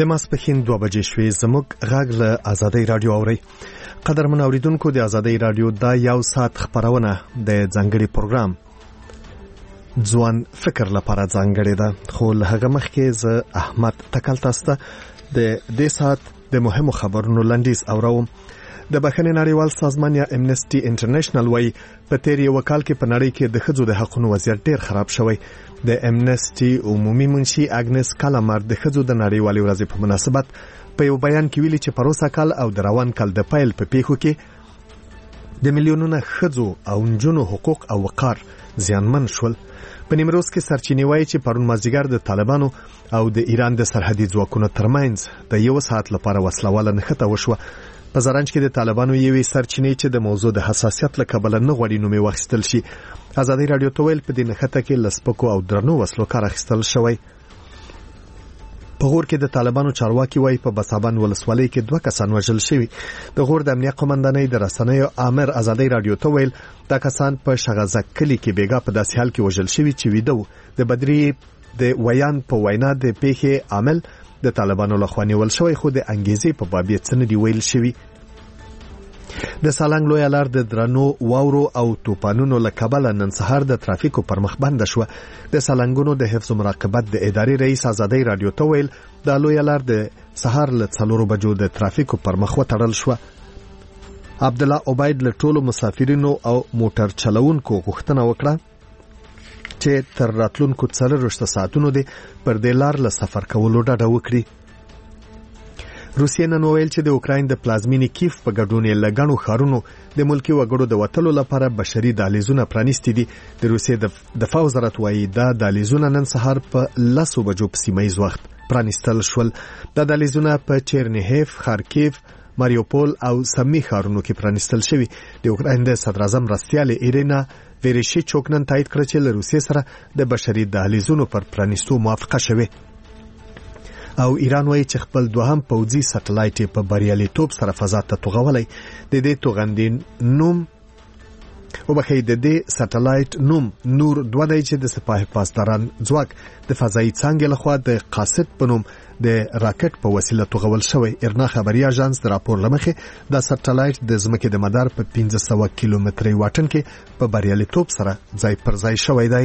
د ماسپښین 2 بجې شوې. زموږ غږ له آزادۍ رادیو اوري. قدرمن اوریدونکو، د آزادۍ رادیو دا یو ساعت خبرونه د ځانګړي پروګرام ځوان فکر لپاره ځانګړي ده، خو له هغه مخکې زه احمد تکل تاسو ته د دې ساعت د مهمو خبرونو لنډیز اوروم. د بخښنې نړیوال سازمان یا امنسټي انټرنیشنل وايي په تیر یو کال کې په نړۍ کې د ښځو د حقوقو وضعیت ډیر خراب شوی. د امنسټي عمومي منشي اګنس کالامر د ښځو د نړیوالې ورځې په مناسبت په یو بیان کې ویلي چې پروسه کال او د روان کال د پیل په پیښو کې د میلیونونو ښځو او نجونو حقوق او وقار زیانمن شول. په نیمروز کې سرچینې وایي چې پرون مازدیګر د طالبانو او د ایران د سرحدي ځواکونو ترمنځ د یو ساعت لپاره وسلواله نښته وشوه. په زرنج کې د طالبانو یوې سرچینې چې د موضوع د حساسیت له کبله نه غواړي نومې واخیستل شي. آزادۍ رادیو ته ویل په دې نښته کې لسپکو او درنو وسلو کار اخیستل شوی. په غور کې د طالبانو چارواکي وایي په بسابن ولسوالۍ کې 2 کسان وژل شوي. د غور د امنیت قومندانۍ د رسنیو امر آزادۍ رادیو ته ویل دا کسان په شغزک کلی کې بیګا په داسې حال کې وژل شوي چې ویده و. د بدري د ویان په وینا د پیښې عامل د طالبانو لخوا نیول شوی، خو د انګیزې په باب یې څه نه دی ویل شوی. د سالنګ لوی لار د درنو واورو او توپانونو له کبله نن سهار د ترافیکو پر مخ بند شو. د سالنګونو د حفظ مراقبت د ادارې رئیس آزادۍ رادیو ته ویل د لوی لار د سهار له 4 بجو د ترافیکو پر مخ وتړل شو. عبد الله عبید له ټولو مسافرینو او موټر چلوونکو غوښتنه وکړه چې تر راتلونکو 4 ساعتونو د پر دې لار له سفر کولو ډډه وکړي. روسیه نن ویل چې د اوکراین د پلازمینې کیف په ګډون یې لګڼو خارونو د ملکی وګړو د وټلو لپاره بشري دهلیزونه پرانیستي دي. د روسیې د دفاع وزارت وایي دا دهلیزونه نن سهار په 10 بجو په سیمه ییز وخت پرانیستل شول. دا دهلیزونه په چرنیهف، خارکیف، ماریوپول او سمی خارونو کې پرانیستل شوي. د اوکراین د صدر اعظم رستیال ایرینا ویریشچوک نن تایید کړ چې له روسیې سره د بشري دهلیزونو پر پرانیستو موافقه شوه. او ایران وایي چې خپل دوهم پوځي سټلایټ په بریالیتوب سره فضا ته توغولای. د دې توغندین نوم وبخښئ د دې سټلایټ نوم نور 2 دی چې د سپاه پاسداران ځواک د فضایي څانګې لخوا د قاصد په نوم د راکټ په وسیله توغول شوی. ارنا خبري اژانس د راپور لمخې د سټلایټ د ځمکې د مدار په 1500 کیلومتري واټن کې په بریالیتوب سره ځای پر ځای شوی دی.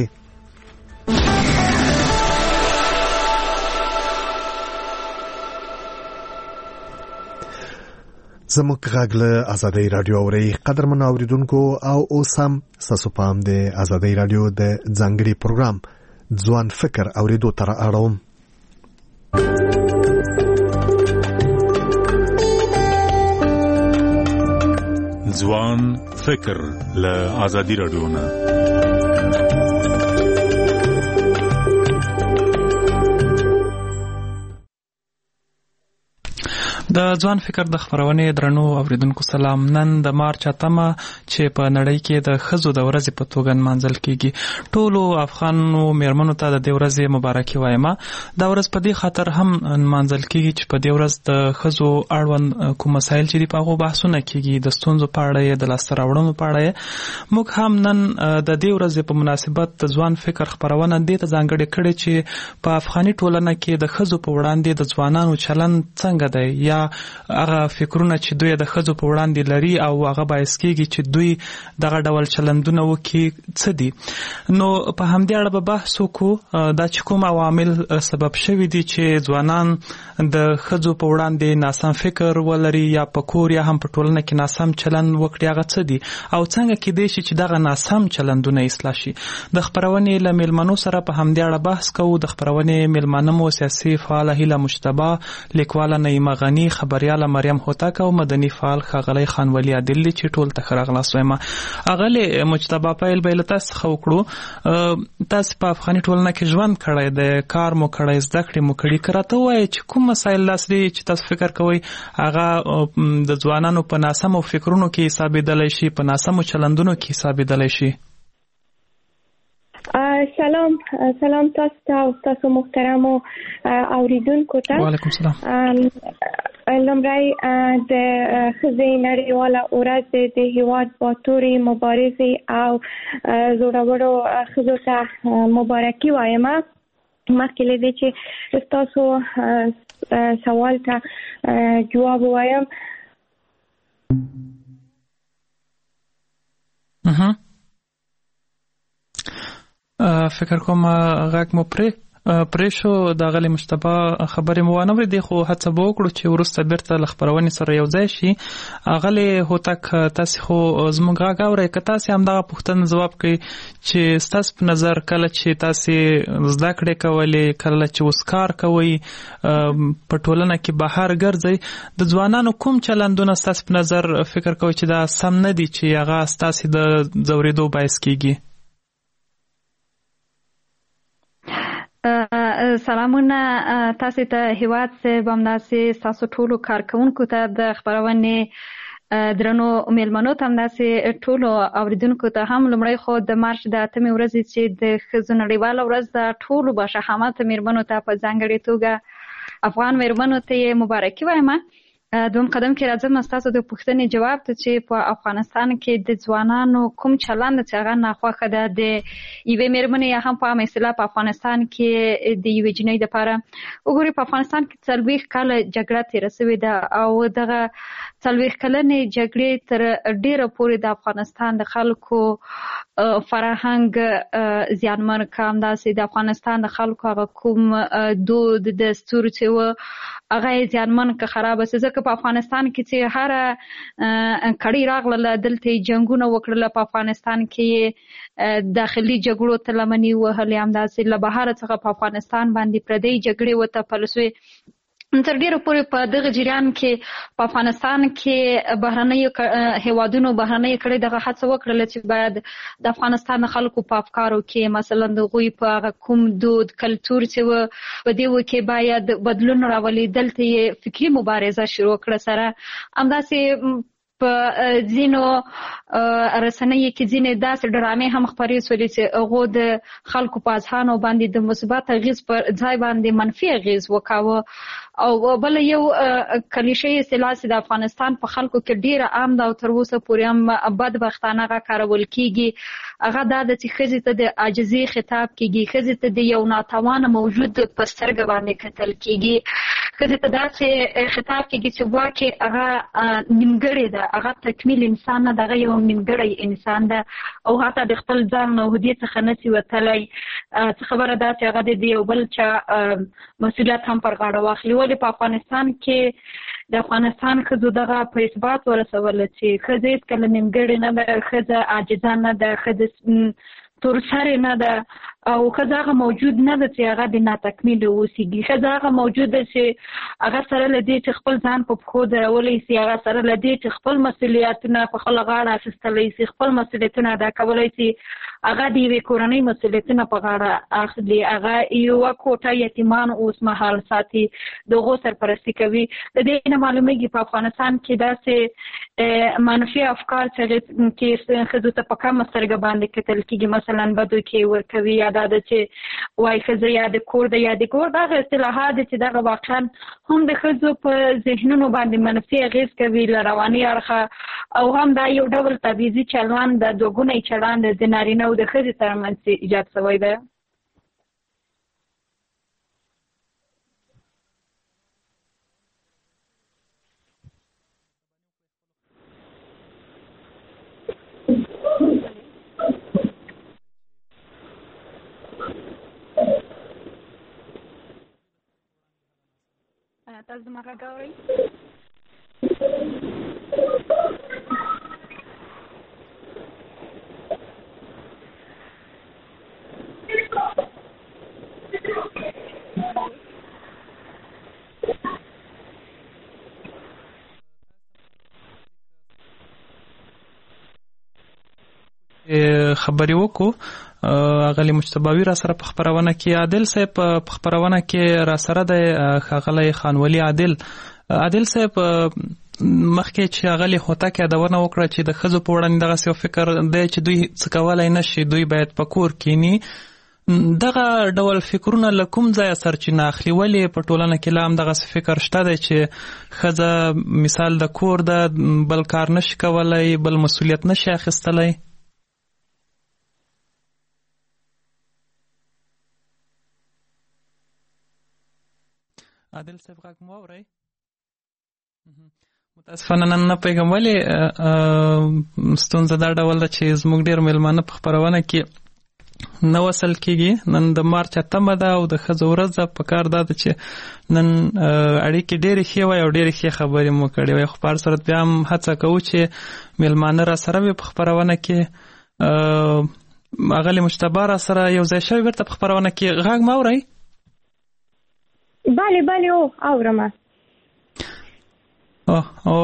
زموږ غږ له آزادۍ رادیو اوري. قدرمن اوریدونکو، او اوس هم ستاسو پام د آزادۍ رادیو د ځانګړي پروګرام ځوان فکر اوریدو تر اړوم. ځوان فکر له آزادۍ رادیو نه. د ځوان فکر د خبرونې درنو اوریدونکو سلام. نن د مارچ 8 چې په نړۍ کې د ښځو د ورځې په توګه نمانځل کیږي. ټولو افغانو میرمنو ته د دې ورځې مبارکي وایم. دا ورځ په دې خاطر هم نمانځل کیږي چې په دې ورځ د ښځو اړوند کوم مسایل چې په هغه بحثونه کیږي، د ستونزو په اړه، د لاسته راوړنو په اړه. موږ هم نن د دې ورځې په مناسبت د ځوان فکر خبرونه دې ته ځانګړې کړې چې په افغاني ټولنه کې د ښځو په وړاندې د ځوانانو چلند څنګه دی، یا هغه فکرونه چې دوی د ښځو په وړاندې لري او هغه باعث کیږي چې دوی دغه ډول چلندونه وکړي څه دي. نو په همدې اړه به بحث وکړو دا چې کوم عوامل سبب شوي دي چې ځوانان د ښځو په وړاندې ناسم فکر ولري، یا په کور یا هم په ټولنه کې ناسم چلند وکړي. هغه څه دي او څنګه کېدای شي چې دغه ناسم چلندونه اصلاح شي. د خبرونې له میلمنو سره په همدې اړه بحث کوو. د خبرونې میلمانه مو سیاسي فعال هیله مجتبی، لیکواله نعیمه غنی، خبرياله مریم هوتک او مدني فعال ښاغلی خان ولی عادل چې ټول ته راغلاست. وایم اغلی مجتبی پیل به تاسو خو کړو. تاسو په افغاني ټولنه کې ژوند کړی، د کار مو کړی، زده کړې مو کړی. کراته وای چې کوم مسایل لاسري چې تاسو فکر کوئ هغه د ځوانانو په ناسمو فکرونو کې حسابېدلی شي، په ناسمو چلندونو کې حسابېدلی شي. سلام تاسو ته او تاسو محترمو اوریدونکو ته. وعلیکم سلام. لومړی د ښځې نړیواله ورځ د هېواد باتورې مبارزې او زړورو ښځو ته مبارکي وایم. مخکې له دې چې تاسو سوال ته جواب وایم. فکر کوم غاک مو پریشو د غلی مشتبه خبرې مو وانه ورې دی خو هڅه به وکړو چې ورسته بیرته له خپرونې سره یو ځای شي. غلی هوتک تاسې خو زموږ غږ اورئ، که تاسې همدغه پوښتنه ځواب کوئ چې ستاسو په نظر کله چې تاسې زده کړې کولې، کله چې اوس کار کوئ، په ټولنه کې بهر ګرځئ، د ځوانانو کوم چلندونه ستاسو په نظر فکر کوئ چې دا سم نه دي چې هغه ستاسې د ځورېدو باعث کیږي؟ سلامونه تاسو ته هیواد صاحب، همداسې تاسو ټولو کارکونکو ته د خپرونې درنو میلمنو ته، همداسې ټولو اوریدونکو ته هم. لومړی خو د مارچ د 8مې ورځې چې د ښځو نړیواله ورځ ده، ټولو باشهامت میرمنو ته په ځانګړې توګه افغان میرمنو ته یې مبارکي وایم. دوم قدم کې راځم ستاسو د پوښتنې جواب ته چې په افغانستان کې د ځوانانو کوم چلند چې هغه ناخوښه ده. د یوې میرمنې یا هم په عامه اصطلاح په افغانستان کې د یوې جنۍ دپاره وګورئ، په افغانستان کې 40 کاله جګړه تېره سوې ده او دغه 40 کلنې جګړې تر ډېره پورې د افغانستان د خلکو فرهنګ زیانمن کړ. همداسې د افغانستان د خلکو هغه کوم دود دستور چې و هغه یې زیانمن که خرابه سي. ځکه په افغانستان کې چې هره کړۍ راغله، دلته یې جنګونه وکړله، په افغانستان کې داخلي جګړو ته لمنې وهلې، همداسې له بهره څخه په افغانستان باندې پردۍ جګړې وتپل سوې. تر ډېره پورې په دغه جریان کې په افغانستان کې بهرنیو هیوادونو بهرنیو کړۍ دغه هڅه وکړله چې باید د افغانستان د خلکو په افکارو کې مثلا د هغوی په هغه کوم دود کلتور چې و په دې کې باید بدلون راولي. دلته یې فکري مبارزه شروع کړه سره. همداسې په ځینو رسنیو کې ځینې داسې ډرامې هم خپرې سولې چې هغو د خلکو په اذهانو باندې د مثبت اغېز پر ځای باندې منفي اغېز وکاوه. او بل یو کلیشې اصطلاح چې د افغانستان په خلکو کې ډیره عام ده او تر اوسه پورې هم بدبختانه هغه کارول کیږي، هغه دا ده چې ښځې ته د عاجزۍ خطاب کیږي، ښځې ته د یو ناتوانه موجود په سترګه باندې کتل کیږي، ښځې ته داسې خطاب کیږي چې واقع هغه نیمګړې ده، هغه تکمیل انسان نه ده، هغه یو نیمګړی انسان ده او حتی د خپل ځان نه هدیې څخه نشي وتلی. څه خبره ده چې هغه د یو بل چا مسؤلیت هم پر غاړه واخلي. ولې په افغانستان کې د افغانستان ښځو دغه په اثبات ورسوله چې ښځه هېڅکله نیمګړې نه ده، ښځه عاجزه نه ده، ښځه تورسرې نه ده او ښځه هغه موجود نه ده چې هغه د ناتکمیله اوسېږي. ښځه هغه موجود ده چې هغه سره له دې چې خپل ځان په پښو درولی سي، هغه سره له دې چې خپل مسؤلیتونه په خپله غاړه اخیستلی سي، خپل مسؤلیتونه ادا کولی سي، هغه د یوې کورنۍ مسؤلیتونه په غاړه اخلي، هغه یوه کوټه یتیمان اوس مهال ساتي، د هغو سرپرستي کوي. د دې نه معلومیږي په افغانستان کې داسې منفي افکار چې ښځو ته په کمه سترګه باندې کتل کېږي، مثلا بدو کې ورکوي، یا دا ده چې وایي ښځه یا د کور ده یا د کور، دغه اصطلاحات دي چې دغه واقعا هم د ښځو په ذهنونو باندې منفي اغېز کوي له رواني اړخه، او هم دا یو ډول تبعیضي چلند ده، دوګونی چلند د نارینه او د ښځې ترمنځ ایجاد شوی ده. تاسو زما غږ اورئ؟ خبرې وکړو. غلی مجتباوي را سره په خپرونه کې، عادل صاحب په خپرونه کې را سره دی، ښاغلی خانولي عادل صاحب مخکې چې غلی هوتک یادونه وکړه چې د ښځو په وړاندې دغسې یو فکر دی چې دوی څه کولی نه شي، دوی باید په کور کینی. دغه ډول فکرونه له کوم ځایه سرچینه اخلي؟ ولې په ټولنه کې لا هم دغسې فکر شته دی چې ښځه مثال د کور ده، بل کار نشي کولی، بل مسؤلیت نشي اخیستلی؟ عادل صاحب غږ مو اورئ؟ متاسفانه نن نه پوهېږم ولې ستونزه دا ډول ده چې زموږ ډېر مېلمانه په خپرونه کې نه وصل کېږي. نن د مارچ 8 ده او د ښځو ورځ ده. په کار دا ده چې نن اړیکې ډېرې ښې وای او ډېرې ښې خبرې مو کړې وای، خو په هر صورت بیا هم هڅه کوو چې مېلمانه را سره وي په خپرونه کې. اغلې مجتبی را سره یو ځای شوي بیرته په خپرونه کې. غږ مه اورئ؟ بله اورم. او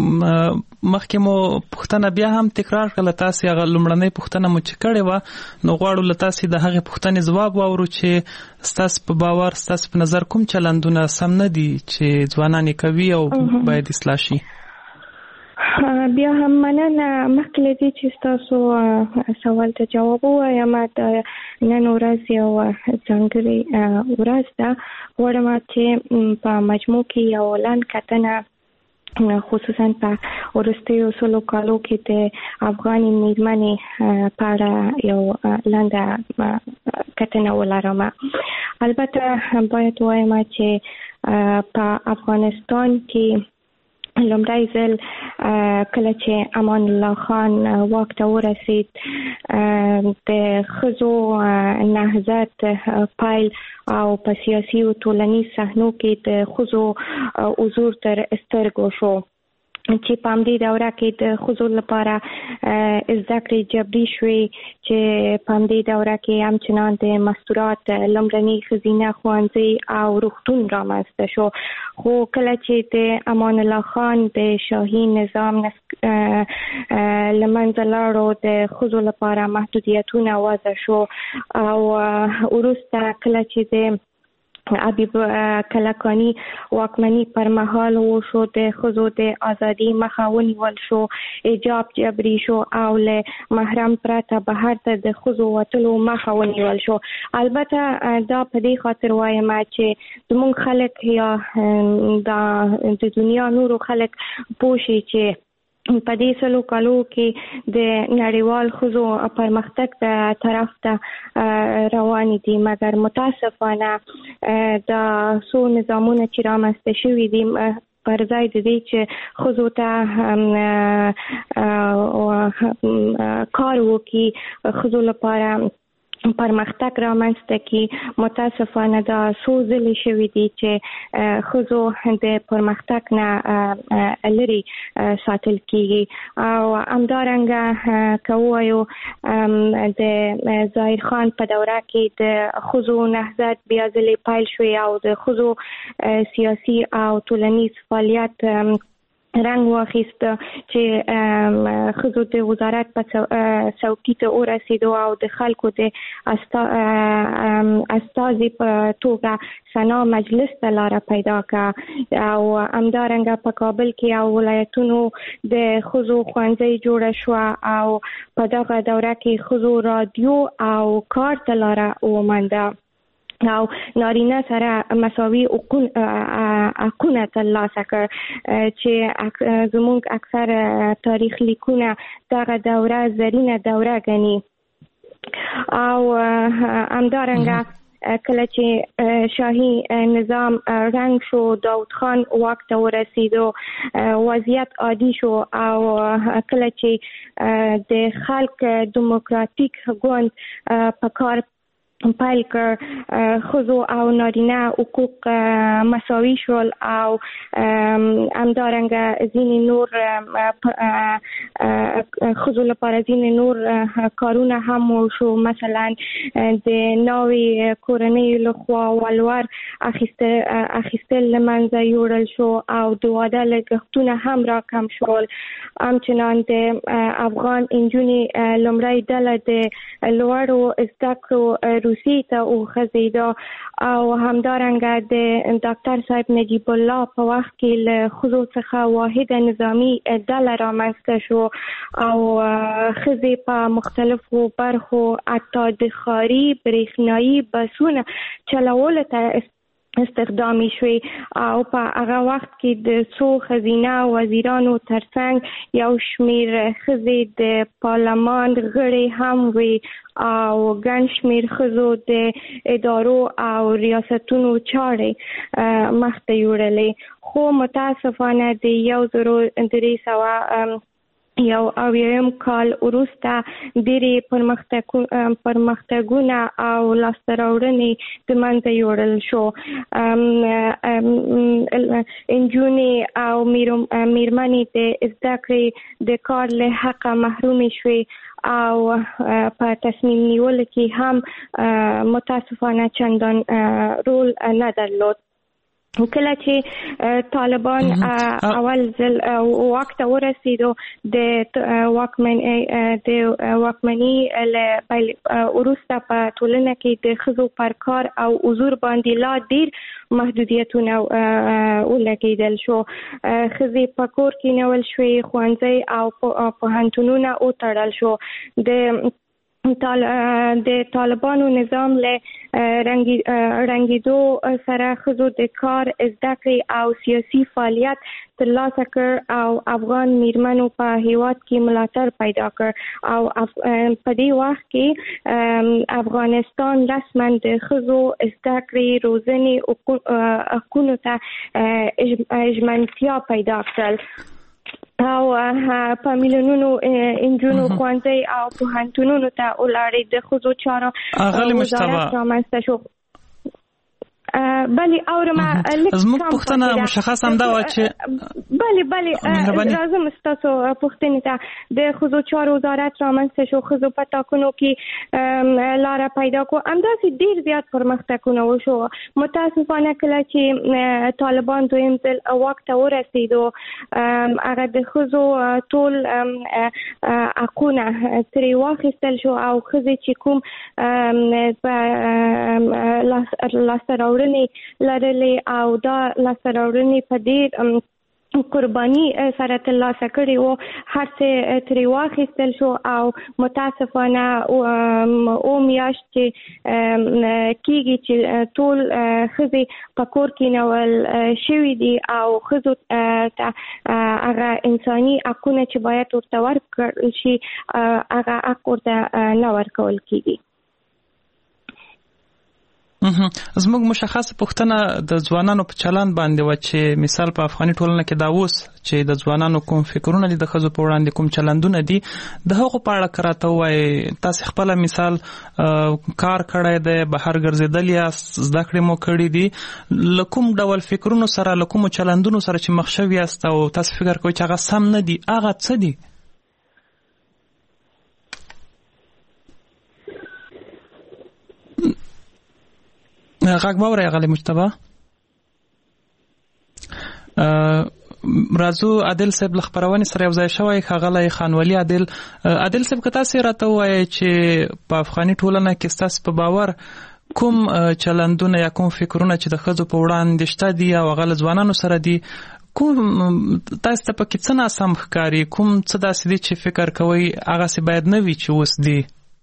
مخکې مو پوښتنه بیا هم تکرار کړله، تاسې هغه لومړنۍ پوښتنه مو چې کړې وه، نو غواړو له تاسې د هغې پوښتنې ځواب واورو چې ستاسې په باور، ستاسې په نظر کوم چلندونه سم نه دي چې ځوانان یې کوي او باید اصلاح شي. بیا هم مننه. مخکې له دې چې ستاسو سوال ته جواب ووایم، د نن ورځ یو ځانګړې ورځ ده. غواړم چې په مجموع کې یو لنډ کتنه خصوصا په وروستیو سلو کالو کې د افغاني میرمنې په اړه یو لنډه کتنه ولرم. البته باید وایم چې په افغانستان کې لومړی ځل کله چې امان الله خان واک ته ورسید، د ښځو نهضت پیل او په سیاسي او ټولنیز صحنو کې د ښځو حضور تر سترګو شو، چې په همدې دوره کې د ښځو لپاره زده کړې جبري شوې، چې په همدې دوره کې همچنان د مستورات لومړني ښځینه ښوونځي او روغتون رامنځته شو. خو کله چې د امان الله خان د شاهي نظام له منځه لاړو، د ښځو لپاره محدودیتونه وضع شو او وروسته کله چې د حبیب کلکاني واکمني پر مهال وشو، د ښځو د ازادي مخه ونیول شو، حجاب جبري شو او له محرم پرته بهر ته د ښځو وتلو مخه ونیول شو. البته دا په دې خاطر وایم چې زموږ خلک یا د دنیا نورو خلک پوه شي چې په دې سلو کالو کې د نړیوال ښځو پرمختګ د طرف ته روان دي، مګر متاسفانه دا څو نظامونه چې رامنځته شوي دي پر ځای د دې چې ښځو ته کار وکړي، ښځو لپاره پرمختګ رامنځته کړي، متاسفانه دا څو ځلې شوي دي چې ښځو د پرمختګ نه لرې ساتل کېږي. او همدارنګه که ووایو د ظاهر خان په دوره کې د ښځو نهضت بیا ځلې پیل شوی او د ښځو سیاسي او ټولنیز فعالیت رنګ واخیست چې ښځو د وزارت په څوکۍ ته ورسېدو او د خلکو د استازي په توګه سنا مجلس ته لاره پیدا کړه. او همدارنګه په کابل کې او ولایتونو د ښځو ښوونځی جوړه شوه او په دغه دوره کې ښځو رادیو او کار ته لاره ومونده او نارینه سره مساوي حقونه ترلاسه کړ، چې زموږ اکثر تاریخ لیکونه دغه دوره زرینه دوره ګڼي. او همدارنګه کله چې شاهي نظام رنګ شو، داود خان واک ته ورسېدو، وضعیت عادي شو او کله چې د خلک دیموکراتیک ګوند په کار پیل کړ، ښځو او نارینه حقوق مساوي شول او همدارنګه ځینې نور ښځو لپاره ځینې نور کارونه هم وشو، مثلا د نوې کورنیو لخوا ولور اخیستل له منځه یوړل شو او د واده لګښتونه هم راکم شول. همچنان د افغان نجونې لومړۍ ډله د لوړو زده کړو روسي ته وخځېده او همدارنګه د ډاکټر صاحب نجیب الله په وخت کې له ښځو څخه واحده نظامي ډله رامنځته شو او ښځې په مختلفو برخو حتی د ښاري برېښنایي بسونه چلولو ته استخدامي شوي او په هغه وخت کې د څو ښځینه وزیرانو ترڅنګ یو شمیر ښځې د پارلمان غړي هم وي او ګڼ شمیر ښځو د ادارو او ریاستونو چارې مخته یوړلې، خو متاسفانه د 1300 یو اویم کال وروسته ډېرې پرمختګونه او لاسته راوړنې د منځه یوړل شو. نجونې او میرمنې د زده کړې د کار له حقه محرومې شوې او په تصمیم نیولو کې هم متاسفانه چندان رول نه درلود. کله چې طالبان اول ځل واک ته ورسېدو د واکمنۍ وروسته په ټولنه کې د ښځو پر کار او حضور باندې لا ډېر محدودیتونه ولګېدل شو. ښځې په کور کې نیول شوې، ښوونځي او پوهنتونونه وتړل شو. د طالبانو نظام له رنګېدو سره ښځو د کار، زده کړې او سیاسي فعالیت ترلاسه کړ او افغان میرمنو په هیواد کې ملاتړ پیدا کړ او په دې وخت کې افغانستان رسما د ښځو زده کړې، روزنې حقونو ته ژمنتیا پیدا کړل او په میلیونونو انجونو ښوونځي او پوهنتونونو ته ولاړې. د ښځو چارو وزارت رامنځته شو. بله اورم زموږ پوښتنه مشخص هم دا وه چې بله راځم ستاسو پوښتنې ته. د ښځو چارو وزارت رامنځته شو، ښځو په ټاکنو کې لاره پیدا کړو، همداسې ډېر زیات پرمختګونه وشو. متاسفانه کله چې طالبان دویم ځل واک ته ورسېدو، هغه د ښځو ټول حقونه ترې واخیستل شو او ښځې چې کوم لاسته راوړنې لرلې او دا لاسته راوړنې په ډېر قرباني سره ترلاسه کړې وو، هر څه ترې واخیستل شو او متاسفانه او میاشت چې کېږي چې ټول ښځې په کور کې نیول شوي دي او ښځو ته هغه انساني حقونه چې باید ورته ورکړل شي هغه حق ورته نه ورکول کېږي. زموږ مشخصه پوښتنه د ځوانانو په چلند باندې و چې مثال په افغاني ټولنه کې دا اوس چې د ځوانانو کوم فکرونه دي، د ښځو په وړاندې کوم چلندونه دي، د هغو په اړه که راته ووایې. تاسې خپله مثال کار کړی دی، بهر ګرځېدل یاست، زده کړې مو کړي دي، له کوم ډول فکرونو سره، له کومو چلندونو سره چې مخ شوي یاست او تاسې فکر کوئ چې هغه سم نه دي، هغه څه دي؟ غږ باورئ اغلی مجتبی. راځو عادل صاحب له خپرونې سره یو ځای شوی، ښاغلی خانولي عادل. عادل صاحب که تاسې راته ووایئ چې په افغاني ټولنه کې ستاسې په باور کوم چلندونه یا کوم فکرونه چې د ښځو په وړاندې شته دي او هغه له ځوانانو سره دي، کوم تاسې ته پکې څه ناسم ښکاري؟ کوم څه داسې دي چې فکر کوئ هغسې باید نه وي چې اوس دي؟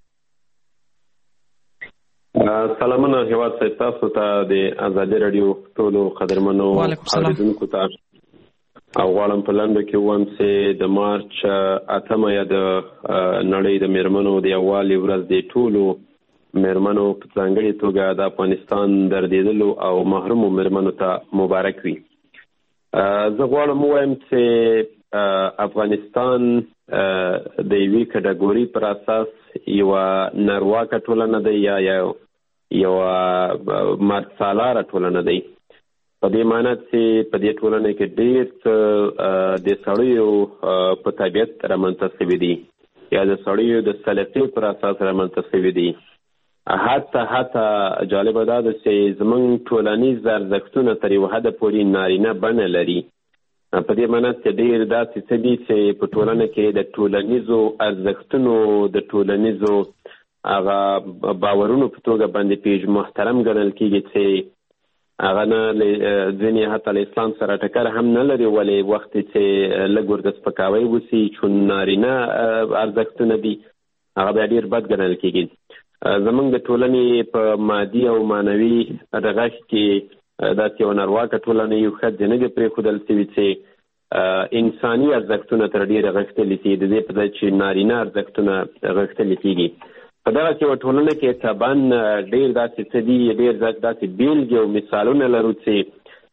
سلامونه هیواد صاحب، تاسو ته د ازادي راډیو ټولو قدرمنو اوریدونکو ته او غواړم په لنډو کې ووایم چې د مارچ 8 یا د نړۍ د میرمنو د یووالي ورځ د ټولو میرمنو په ځانګړې توګه د افغانستان دردېدلو او محرومو میرمنو ته مبارک وي. زه غواړم ووایم چې افغانستان د یوې کټګوري پر اساس یوه نارواکه ټولنه ده یا یو مرد سالاره ټولنه دی. په دې معنی چې په دې ټولنه کې ډېر څه د سړیو په طبیعت رامنځته شوي دي یا د سړیو د سلیقې پر اساس رامنځته شوي دي. حتی جالبه دا ده چې زموږ ټولنیز ارزښتونه تر یو حده پورې نارینه بڼه لري. په دې معنی چې ډېر داسې څه دي چې په ټولنه کې د ټولنیزو ارزښتونو د ټولنیزو هغه باورونو په توګه باندې محترم ګڼل کېږي چې هغه نه ځینې حتی له اسلام سره ټکر هم نه لري، ولې وخت چې لږ ورته سپکاوی وسي چون نارینه ارزښتونه دي هغه بیا ډېر بد ګڼل کېږي. زموږ د ټولنې په مادي او معنوي رغښت کې داسې یوه نارواکه ټولنه یو ښځې نه دي پرېښودل شوي چې انساني ارزښتونه تر ډېره غښتلي شي، د دې په ځای چې نارینه ارزښتونه غښتلي کېږي. په دغسې یوه ټولنه کې طبعا ډېر داسې څه دي، ډېر داسې بېلګې او مثالونه لرو چې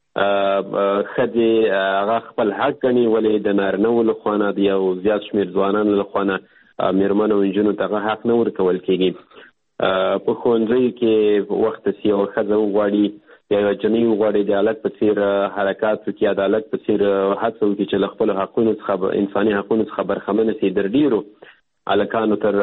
ښځې هغه خپل حق ګڼي، ولې د نارینهو له خوا نه د یو زیات شمېر ځوانانو له خوا نه مېرمنو او نجونو ته هغه حق نه ورکول کېږي. په ښوونځیو کې وخت چې یوه ښځه وغواړي یا یوه جنۍ وغواړي د هلک په څېر حرکات وکړي یا د هلک په څېر هڅه وکړي چې له خپلو حقونو څخه انساني حقونو څخه برخمنه شي، در ډېرو هلکانو تر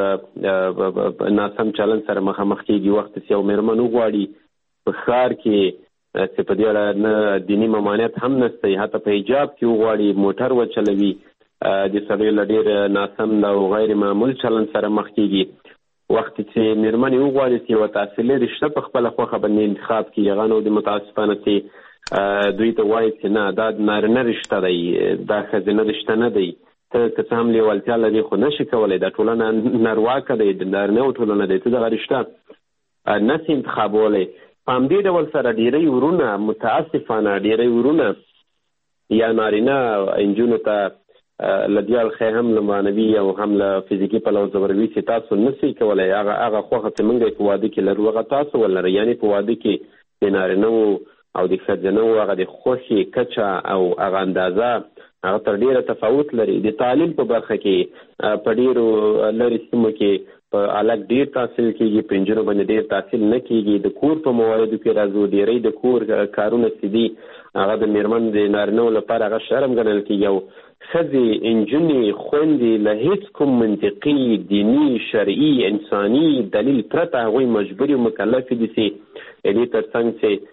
ناسم چلن سره مخامخ کېږي. وخت چې یو مېرمن وغواړي په ښار کې چې په دې اړه نه دیني ممانعت هم نشته، حتی په حجاب کې وغواړي موټر وچلوي، د سړیو له ډېر ناسم او غیر معمول چلن سره مخ کېږي. وخت چې مېرمنې وغواړي چې یوه تحصیلي رشته په خپله خوښه باندې انتخاب کړي، هغه نو د متاسفانه چې دوی ته وایي چې نه دا نارینه رشته دی، دا ښځینه رشته نه دی، ته که څه هم لیوالتیا لري خو نشي کولی، دا ټولنه نارواکه دی، د نارینهو ټولنه دی، ته دغه رشته نشي انتخابولی. په همدې ډول سره ډېری ورونه متاسفانه ډېری ورونه یا نارینه نجونو ته له دې اړخه هم له معنوي او هم له فزیکي پلوه زبروي چې تاسو نشئ کولی هغه خوښه چې موږ په واده کې لرو هغه تاسو ولرئ. یعنې په واده کې د نارینهو او د ښځینهو هغه د خوښې کچه او هغه اندازه هغه تر ډېره تفاوت لري. د تعلیم په برخه کې په ډېرو لرې سیمو کې په هلک ډېر تحصیل کېږي، په نجونو باندې ډېر تحصیل نه کېږي. د کور په مواردو کې راځو، ډېری د کور کارونه چې دي هغه د مېرمن د نارینهو لپاره هغه شرم ګڼل کېږي او ښځې نجونې خویندې له هېڅ کوم منطقي دیني شرعي انساني دلیل پرته هغوی مجبوري او مکلفې دي چې دې تر څنګ چې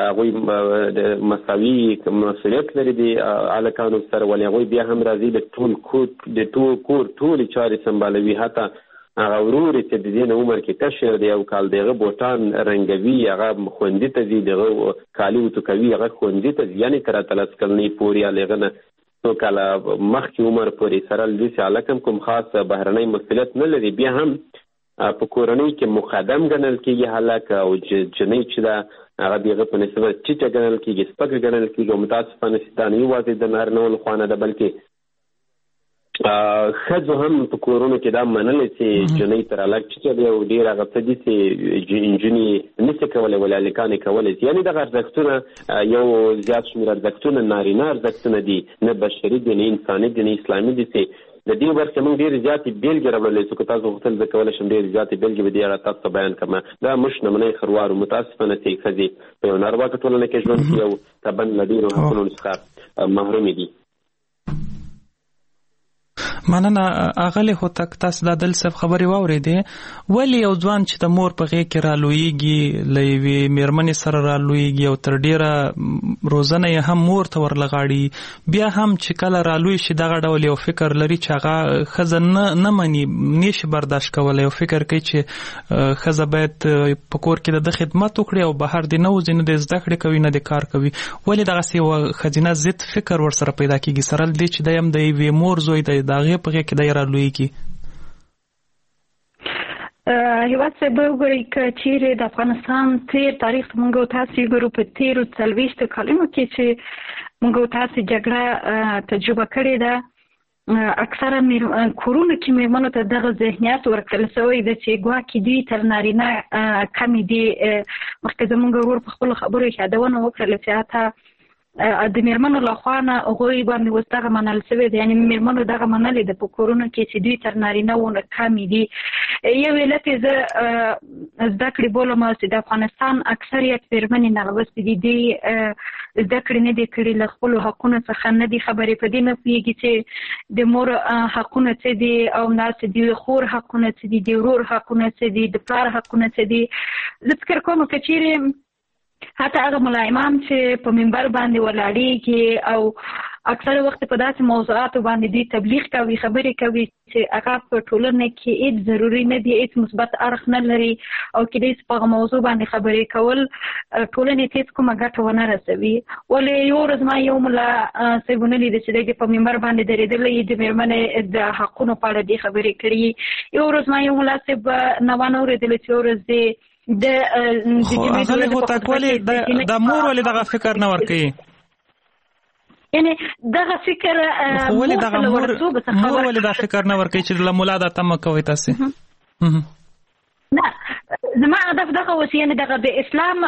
هغوی مساوي مسؤلیت لري د هلکانو سره، ولې هغوی بیا هم راځي د ټول کور ټولې چارې سمبالوي. حتی هغه ورور چې د دې نه عمر کې کشر دی یو کال د هغه بوټان رنګوي، هغه ښوونځي ته ځي، د هغه کالي ورته کوي، هغه ښوونځي ته ځي، یعنې تر 18 کلنۍ پورې یا له هغه نه څو کاله مخکې عمر پورې سره له دې چې هلک هم کوم خاص بهرنی مسؤلیت نه لري، بیا هم په کورنۍ کې مقدم ګڼل کېږي هلک، او جنۍ چې ده هغه د هغه په نسبت ټیټه ګڼل کېږي، سپکه ګڼل کېږي. او متاسفانه چې دا نه یوازې د نارینهو له خوا نه ده بلکې ښځو هم په کورونو کې دا منلې چې جنۍ تر هلک ټیټه دی او ډېر هغه څه دي چې نجونې نشي کولی ولې هلکان یې کولی شي. یعنې دغه ارزښتونه یو زیات شمېر ارزښتونه نارینه ارزښتونه دي، نه بشري دي، نه انساني دي، نه اسلامي دي، چې د دې برخې موږ ډېرې زیاتې بېلګې راوړلی چې که تاسو غوښتل زه کولی شم ډېرې زیاتې بېلګې به دې اړه تاسو ته بیان کړم. دا موږ نمونی خروارو متاسفانه چې ښځې په یو نارواکه ټولنه کې ژوند کوي او طبعا له ډېرو حقونو څخه محرومې دي. مننه اغلی هوتک، تاسو د عادل صاحب خبرې واورېدې. ولې یو ځوان چې د مور په غېږ کې رالویږي، له یوې مېرمنې سره رالویږي او تر ډېره روزنه یې هم مور ته ورلغاړي، بیا هم چې کله رالوی شي دغه ډول یو فکر لري چې هغه ښځه نه مني، نشي برداشت کولی، یو فکر کوي چې ښځه باید په کور کې د خدمت وکړي او بهر دې نه وځي، نه د زده کړې کوي نه د کار کوي. ولې دغسې یوه ښځینه ضد فکر ورسره پیدا کېږي سره له دې چې دی هم د یوې مور زوی دی، د هغې په غېږ کې دی رالویږي؟ هیواد صاحب وګورئ که چیرې د افغانستان تیر تاریخ موږ تاسو وګورو په تیرو 40 کلونو کې چې موږ تاسو جګړه تجربه کړې ده، اکثره کورونو کې مېرمنو ته دغه ذهنیت ورکړل شوی دی چې ګواکې دوی تر نارینه کمې دي. مخکې زموږ ورور په خپلو خبرو کې یادونه وکړله چې حتی د مېرمنو له خوا نه هغوی باندې اوس دغه منل شوی دی، یعنې مېرمنو دغه منلې ده په کورونو کې چې دوی تر نارینهو نه کمې دي. یو علت یې زه زده کړې بولم چې د افغانستان اکثریت مېرمنې نالوستې دي، دوی زده کړې نه دي کړي، له خپلو حقونو څخه نه دي خبرې، په دې نه پوهېږي چې د مور حقونه څه دي او همداسې د خور حقونه څه دي، د ورور حقونه څه دي، د پلار حقونه څه دي. زه فکر کوم که چیرې حتی هغه ملایمان چې په منبر باندې ولاړېږي او اکثر وخت په داسې موضوعاتو باندې دوی تبلیغ کوي، خبرې کوي چې هغه په ټولنه کې هېڅ ضروري نه دي، هېڅ مثبت اړخ نه لري او کېدای شي په هغه موضوع باندې خبرې کول ټولنې ته هېڅ کومه ګټه ونه رسوي. ولې یو ورځ ما یو ملا صاحب ونه لیده چې دی په منبر باندې درېدلی، د مېرمنې د حقونو په اړه دې خبرې کړي. یو ورځ ما یو ملا صاحب نه وانه اورېدله چې یو ورځ د هغه هوتک ولې د مور ولې دغه فکر نه ورکوي؟ یعنی دغه فکر ولې دغه مور ولې دا فکر نه ورکوي چې له مولا دا تمه کوي تاسو؟ نه زما هدف دغه اوس یعنی دغه د اسلام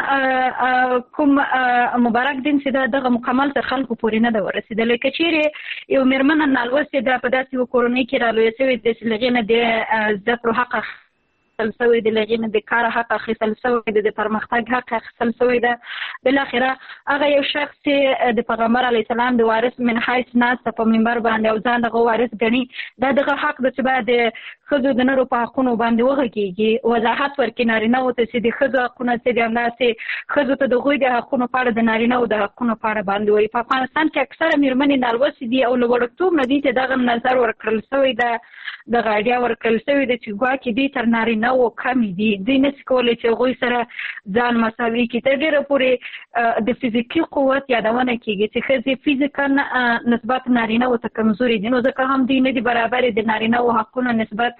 کوم مبارک دین چې دغه مکمل تر خلکو پورې نه ده ورسېدلی. که چیرې یو مېرمنه نالوستې ده په داسې یوه کورنۍ کې رالویه شوې ده چې له هغې نه د زده کړو حق اخیستل شوی دی، له هغې نه د کار حق اخیستل شوی دی، د پرمختګ حق اخیستل شوی ده. بالاخره هغه یو شخص چې د پیغمبر علیه السلام د وارث من حیث ناسته په منبر باندې او ځان دغه وارث ګڼي، دا دغه حق ده چې باید د ښځو د نرو په حقونو باندې وغږېږي، وضاحت ورکړي نارینهو ته چې د ښځو حقونه څه دي، همداسې ښځو ته د هغوی د حقونو په اړه د نارینهو د حقونو په اړه باندې وایي. په افغانستان کې اکثره مېرمنې نالوستې دي او له وړکتوب نه دي چې دغه نظر ورکړل شوی ده، دغه ایډیا ورکړل شوې ده چې ګواکې دوی تر نارینهو کمې دي، دوی نشي کولی چې هغوی سره ځان مساوي کړي. تر ډېره پورې د فزیکي قوت یادونه کېږي چې ښځې فزیکا نسبت نارینهو ته کمزوري دي، نو ځکه هم دوی نه دي برابرې د نارینهو حقونه نسبت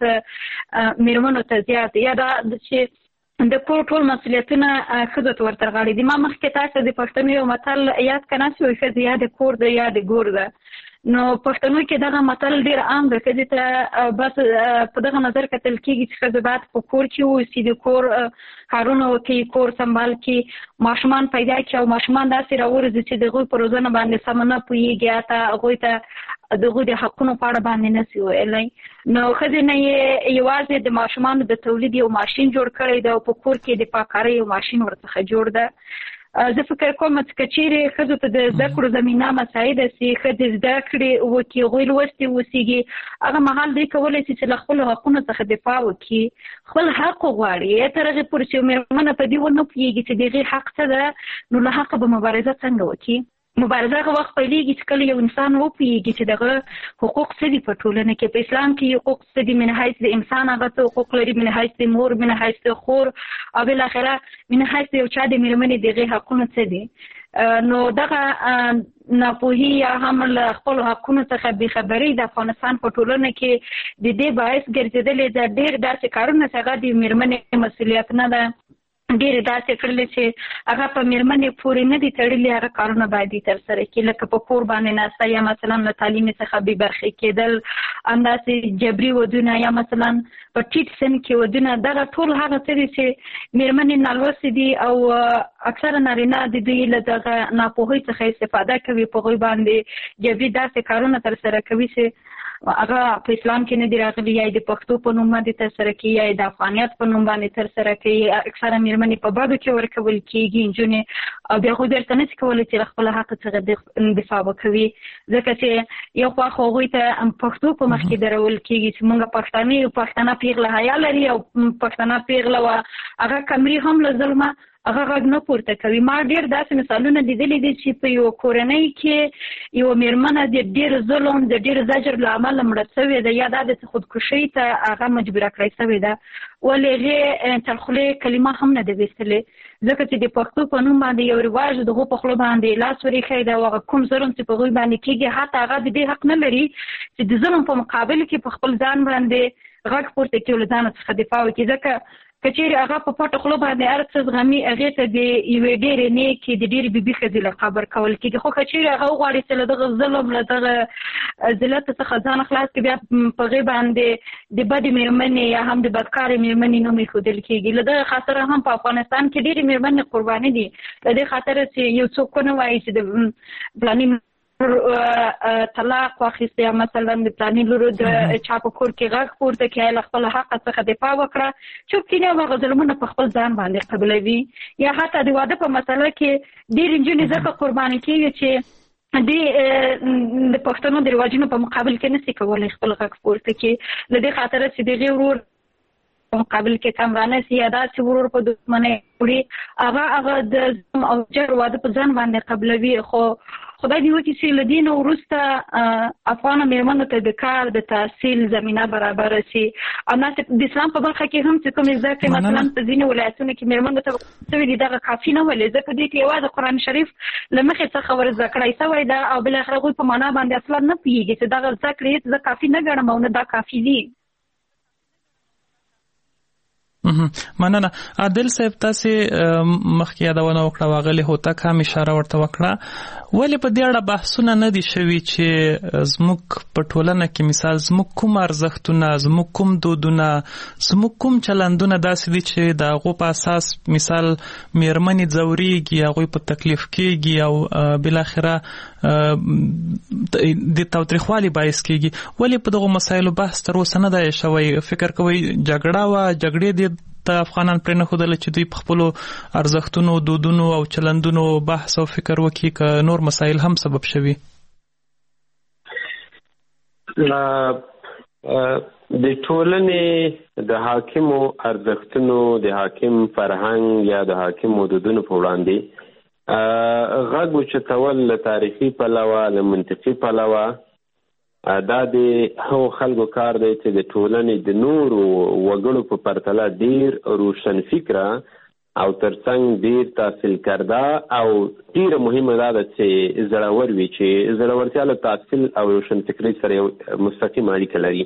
مېرمنو ته زیات. یا دا چې د کور ټول مسؤلیتونه ښځو ته ورته غاړي دي. ما مخکې تاسو د پښتنو یو متل یاد که نه شي، وایي ښځه یا د کور ده یا د ګور ده. نو پښتنو کې دغه متل ډېر عام ده، ښځې ته بس په دغه نظر کتل کېږي چې ښځه باید په کور کې واوسي، د کور کارونه وکړي، کور سنبال کړي، ماشومان پیدا کړي او ماشومان داسې راوروزي چې د هغوی په روزنه باندې سمه نه پوهېږي، حتی هغوی ته د هغوی د حقونو په اړه باندې نه شي ویلی. نو ښځې نه یې یوازې د ماشومانو د تولید یو ماشین جوړ کړی ده او په کور کې د پاککارۍ یو ماشین ورڅخه جوړ ده. زه فکر کوم چې که چیرې ښځو ته د زده کړو زمینه مساعده سي، ښځې زده کړې وکړي، هغوی لوستې اوسېږي، هغه مهال دوی کولی شي چې له خپلو حقونو څخه دفاع وکړي، خپل حق وغواړي. تر هغې پورې چې یو مېرمنه په دې ونه پوهېږي چې د هغې حق څه ده، نو له حقه به مبارزه څنګه وکړي؟ مبارزه هغه وخت پیلېږي چې کله یو انسان وپوهېږي چې دغه حقوق څه دي په ټولنه کې. په اسلام کې حقوق څه دي، من حیث د انسان هغه څه حقوق لري، من حیث د مور، من حیث د خور، او بالاخره من حیث د یو چا د مېرمنې د هغې حقونه څه دي. نو دغه ناپوهي یا هم له خپلو حقونو څخه بېخبري د افغانستان په ټولنه کې د دې باعث ګرځېدلې ده. ډېر داسې کارونه چې هغه د مېرمنې مسؤلیت نه ده، ډېرې داسې کړلې چې هغه په مېرمنې پورې نه دي تړلي، هغه کارونه باید یې ترسره کړي، لکه په کور باندې ناسته یا مثلا له تعلیمي څخه بې برخې کېدل، همداسې جبري ودونه یا مثلا په ټیټ سن کې ودونه. دغه ټول هغه څه دي چې مېرمنې نالوستې دي او اکثره نارینه د دوی له دغه ناپوهۍ څخه استفاده کوي، په هغوی باندې جبري داسې کارونه ترسره کوي چې هغه په اسلام کې نه دي راغلي، یا یې د پښتو په نوم باندې ترسره کوي، یا یې د افغانیت په نوم باندې ترسره کوي. اکثره مېرمنې په بدو کې ورکول کېږي نجونې، او بیا هغوی بیرته نه شي کولی چې له خپله حق څخه دفاع وکوي، ځکه چې یو خوا خو هغوی ته پښتو په مخ کې درول کېږي چې موږ پښتانه یو، پښتانه پیغله حیا لري او پښتانه پیغله وه هغه کمري هم له ظلمه هغه غږ نه پورته کوي. ما ډېر داسې مثالونه لیدلي دي چې په یوه کورنۍ کې یوه مېرمنه د ډېر ظلم، د ډېر زجر له امله مړه شوې ده، یا دا د خودکشۍ ته هغه مجبوره کړی شوې ده، ولې هغې تر خولې کلمه هم نه ده ویستلې، ځکه چې د پښتو په نوم باندې یو رواج د هغو په خوله باندې لاس ورېښی ده، او هغه کوم ظلم چې په هغوی باندې کېږي حتی هغه د دې حق نه لري چې د ظلم په مقابل کې په خپل ځان باندې غږ پورته کړي او له ځانه څخه دفاع وکړي. ځکه که چیرې هغه په پټه خوله باندې هر څه زغمي، هغې ته د یوې ډېرې نیکې د ډېرې بېبي ښځې لقب ورکول کېږي. خو که چیرې هغه وغواړي چې له دغه ظلم، له دغه ذلت څخه ځان خلاص کړي، بیا په هغې باندې د بدې مېرمنې یا هم د بدکارې مېرمنې نوم ایښودل کېږي. له دغه خاطره هم په افغانستان کې ډېرې مېرمنې قرباني دي، له دې خاطره چې یو څوک ونه وایي چې د فلاني طلاق واخیست، یا مثلا د پلاني لورو د چا په کور کې غږ پورته کړي، له خپل حق څخه دفاع وکړه، چوپ کینې او هغه ظلمونه په خپل ځان باندې قبلوي. یا حتی د واده په مسله کې ډېرې نجونې ځکه قرباني کېږي چې د پښتنو د رواجونو په مقابل کې نشي کولی خپل غږ پورته کړي، له دې خاطره چې د هغې ورور په مقابل کې کمرانه سي، یا داسې ورور په دښمنۍ وړي، هغه د ظلم او جبر واده په ځان باندې قبلوي. خو خدای دې وکړي چې له دې نه وروسته افغانو مېرمنو ته د کار د تحصیل زمینه برابره شي. همداسې د اسلام په برخه کې هم چې کومې زده کړې مثلا په ځینې ولایتونو کې مېرمنو ته شوي دي، دغه کافي نه ولې، ځکه دوی ته یوازې قرآن شریف له مخې څخه ور زده کړی شوی ده، او بالاخره هغوی په معنا باندې اصلا نه پوهېږي چې دغه زده کړې زه کافي نه ګڼم او نه دا کافي دي. مننه. عادل صاحب تاسو مخکې یادونه وکړه واغلی هوتک هم اشاره ورته وکړه ولې په دې اړه بحثونه نه دي شوي چې زموږ په ټولنه کې مثال زموږ کوم ارزښتونه زموږ کوم دودونه زموږ کوم چلندونه داسې دي چې د هغو په اساس مثال میرمنې ځورېږي هغوی په تکلیف کېږي او بالاخره د تاوتریخوالي باعث کېږي ولې په دغو مسایلو بحث تر اوسه نه دی شوی فکر کوئ جګړه وه جګړې دې ته افغانان پرې نه ښودله چې دوی په خپلو ارزښتونو دودونو او چلندونو بحث او فکر وکړي که نور مسایل هم سبب شوي د ټولنې د حاکمو ارزښتونو د حاکم فرهنګ یا د حاکمو دودونو په وړاندې غږ اوچتول له تاریخي پلوه له منطقي پلوه دا د هغو خلکو کار دی چې د ټولنې د نورو وګړو په پرتله ډیر روشن فکره او ترڅنګ ډیر تحصیل کرده او ډیره مهمه دا ده چې زړور وي چې زړورتیا له تحصیل او روشن فکرۍ سره یو مستقیم اړیکه لري.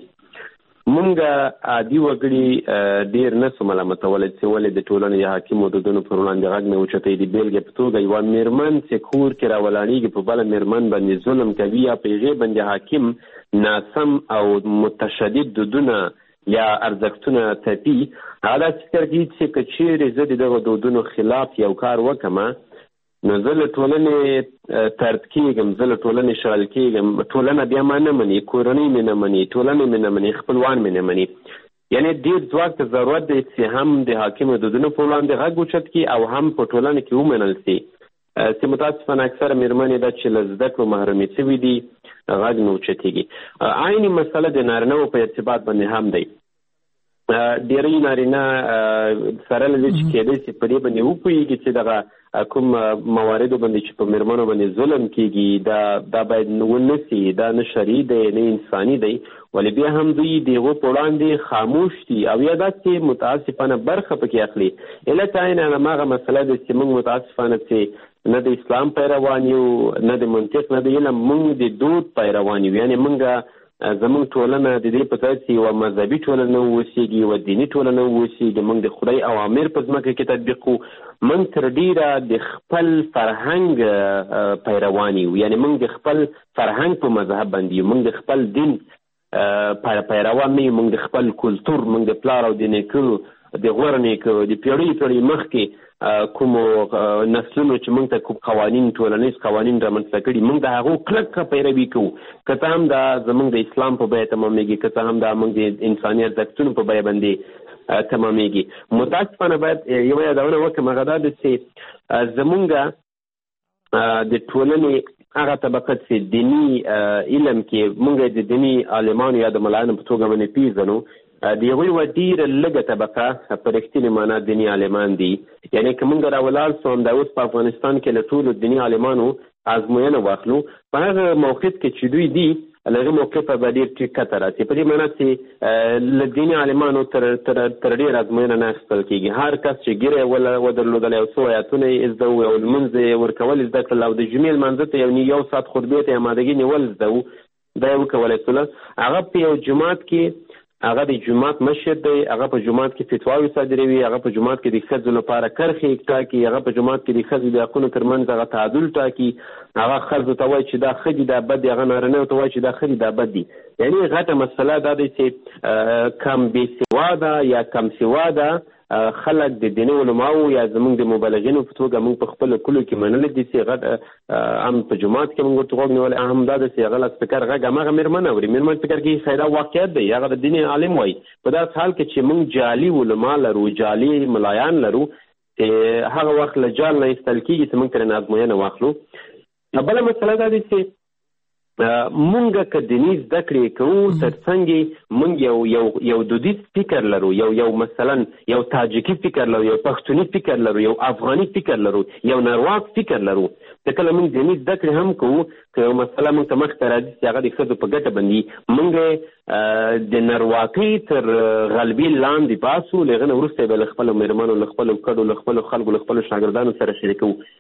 مونږ عادي وګړي ډیر نه سو ملامتولی چې ولې د ټولنې د حاکمو دودونو پر وړاندې غږ نه اوچتوي. د بیلګې په توګه یوه میرمن چې کور کې راولاړېږي په بله میرمن باندې ظلم کوي یا په هغې باندې حاکم ناسم او متشدد دودونه یا ارزښتونه تپي هغه داسې فکر کوي چې که چیرې زه د دغو دودونو خلاف یو کار وکړم نو زه له ټولنې طرد کېږم زه له ټولنې شړل کېږم ټولنه بیا ما نه مني کورنۍ مې نه مني ټولنه مې نه مني خپلوان مې نه مني. یعنې ډېر ځواک ته ضرورت دی چې هم د حاکمو دودونو په وړاندې غږ اوچت کړي او هم په ټولنه کې ومنل شي چې متاسفانه اکثره میرمنې دا چې له زده کړو محرومې شوي دي غږ نه اوچتېږي. عیني مسله د نارینهو په ارتباط باندې هم دی. ډېری نارینه سره له دې چې کېدای شي په دې باندې وپوهېږي چې دغه کوم مواردو باندې چې په میرمنو باندې ظلم کېږي دا باید ونه سي دا نه شرعي دی نه انساني دی ولې بیا هم دوی د هغو په وړاندې خاموش دي او یا داسې متاسفانه برخه پکې اخلي. علت عین هماغه مسله ده چې موږ متاسفانه چې نه د اسلام پیروان یو نه د منطق نه د علم موږ د دود پیروان یو. یعنې موږ زموږ ټولنه د دې په ځای چې یوه مذهبي ټولنه واوسېږي یوه دیني ټولنه واوسېږي موږ د خدای اوامر په ځمکه کې تطبیق کړو موږ تر ډیره د خپل فرهنګ پیروان یو. یعنې موږ د خپل فرهنګ په مذهب باندې یو موږ د خپل دین پیروان نه یو موږ د خپل کلتور موږ د پلار او د نیکه د غوره نیکه د پیړۍ مخکې کومو نسلونو چې موږ ته کوم قوانین ټولنیز قوانین رامنځته کړي موږ د هغو کلکه پیروي کوو که څه هم دا زموږ د اسلام په بیه تمامېږي که څه هم دا موږ د انساني ارزښتونو په بیه باندې تمامېږي. متاسفانه باید یوه یادونه وکړم هغه دا ده چې زموږ د ټولنې هغه طبقه چې دیني علم کې موږ د دیني عالمانو یا د ملایانو په توګه باندې پیژنو د هغوی یوه ډېره لږه طبقه په رښتینې معنا دیني عالمان دي. یعنې که موږ راولاړ سو همدا اوس په افغانستان کې له ټولو دیني عالمانو ازموینه واخلو په هغه موقف کې چې دوی دي له هغه موقفه به ډېر ټیټ کته راسي. په دې معنا چې له دیني عالمانو تر ډېر ازموینه نه اخیستل کېږي. هر کس چې ږیره یې ودرلودله یو څو آیاتونه یې زده وو او لمونځ یې ورکول زده کړل او د جمعې لمانځه ته یو ساعت خطبې ته امادګي نیول زده وو دا یې وکولی سوله. هغه په یو جومات کې هغه د جومات مشر دی هغه په جومات کې فتواوې صادروي هغه په جومات کې د ښځو لپاره کرښې ټاکي هغه په جومات کې د ښځو د حقونو ترمنځ هغه تعادل ټاکي هغه ښځو ته وایي چې دا ښه دي دا بد دي هغه نارینهو ته وایي چې دا ښه دي دا بد دي. یعنې غټه مسله دا دی چې کم بېسواده یا کم سواده خلک د دیني علماو یا زموږ د مبلغینو په توګه موږ په خپلو کلو کې منلی دي چې غټ هم په جومات کې موږ ورته غوږ نیولی هم دا ده چې هغه له سپیکر غږ هماغه میرمن اوري میرمن فکر کوي خیره واقعیت دی هغه د دیني عالم وایي. په داسې حال کې چې موږ جعلي علما لرو جعلي ملایان لرو هغه وخت له جال نه ایستل کېږي چې موږ ترې ازموینه واخلو. بله مسله دا دی چې مونږ که دیني زده کړې کوو ترڅنګ مونږ یو دودیز فکر لرو یو مثلا یو تاجکي فکر لرو یو پښتوني فکر لرو یو افغاني فکر لرو یو نرواک فکر لرو چې کله مونږ دیني زده کړې هم کوو که یو مسله مونږ ته مخته راځي چې هغه د ښځو په ګټه باندې مونږ د نرواکۍ تر غلبي لاندې باسو له هغه نه وروسته به له خپلو مېرمنو له خپلو کډو له خپلو خلکو له خپلو شاګردانو سره شریکوو.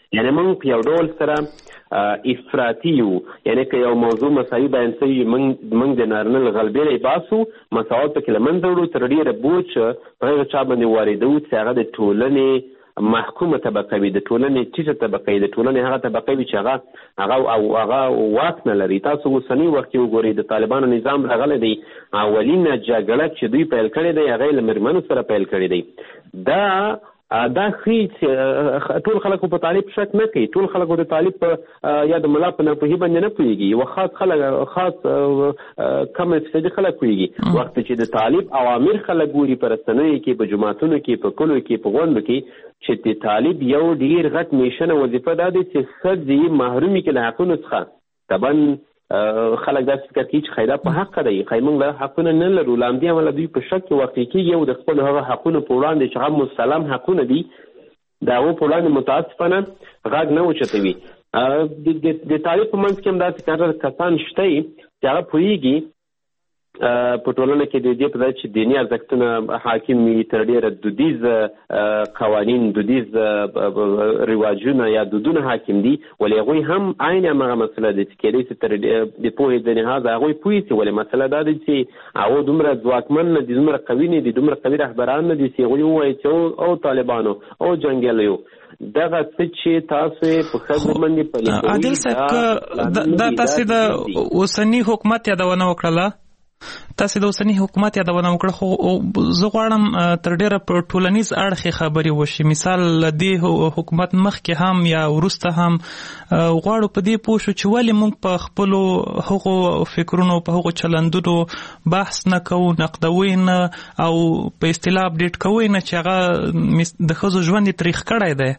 یعنی موږ په یو ډول سره افراطي یو، یعنی که یو موضوع مساوي بیان شوي موږ د نارینه له غلبېلې باسو، مساوات پکې له منځه وړو، تر ډېره بوج په هغه چا باندې واردوو چې هغه د ټولنې محکومه طبقه وي، د ټولنې ټیټه طبقه وي، د ټولنې هغه طبقه وي چې هغه واک نه لري. تاسو اوسني وخت کې وګورئ د طالبانو نظام راغلی دی، اولینه جګړه چې دوی پیل کړې دی هغه له مېرمنو سره پیل کړې دی. دا ښیي چې ټول خلک په طالب شک نه کوي، ټول خلک د طالب یا د ملا په ناپوهي باندې نه پوهېږي، یوه خاص کم فیصدي خلک پوهېږي. وخت چې د طالب اوامر خلک ګوري په رسنیو کې، په جوماتونو کې، په کلیو کې، په غونډو کې، چې د طالب یو ډېر غټ میشنه وظیفه دا دی چې ښځې محرومي کړي له حقونو څخه. طبعا خلک داسې فکر کوي چې خیدا په حق دی، خی موږ له حقونه نه لرو، له همدې امله دوی په شک کې واقع کېږي او د خپلو هغه حقونو په وړاندې چې هغه مسلم حقونه دي د هغو په وړاندې متاسفانه غږ نه اوچتوي. د طالب په منځ کې هم داسې کسان شته چې هغه پوهېږي په ټولنه کې د دې په ځای چې دیني ارزښتونه حاکم وي، تر ډېره دودیز قوانین، دودیز رواجونه یا دودونه حاکم دي، ولې هغوی هم عین همغه مسله ده چې کېدای شي تر د پوهې د لحاظه هغوی پوه شي. ولې مسله دا ده چې هغوی دومره ځواکمن نه دي، دومره قوي نه دي، دومره قوي رهبران نه دي چې هغوی ووایي چې او طالبانو او جنګیالیو دغه څه چې تاسو په ښځو باندې پلي کوئ. عادل صاحب دا تاسو د اوسني حکومت یادونه وکړله، تاسو د اوسني حکومت یادونه وکړه، خو زه غواړم تر ډېره په ټولنیز اړخ خبرې وشي. مثال دې حکومت مخکې هم یا وروسته هم غواړو په دې پوه شو چې ولې موږ په خپلو هغو فکرونو، په هغو چلندونو بحث نه کوو، نقدوي نه او په اصطلاح اپډیټ کوو نه چې هغه د ښځو ژوند یې تریخ کړی دی.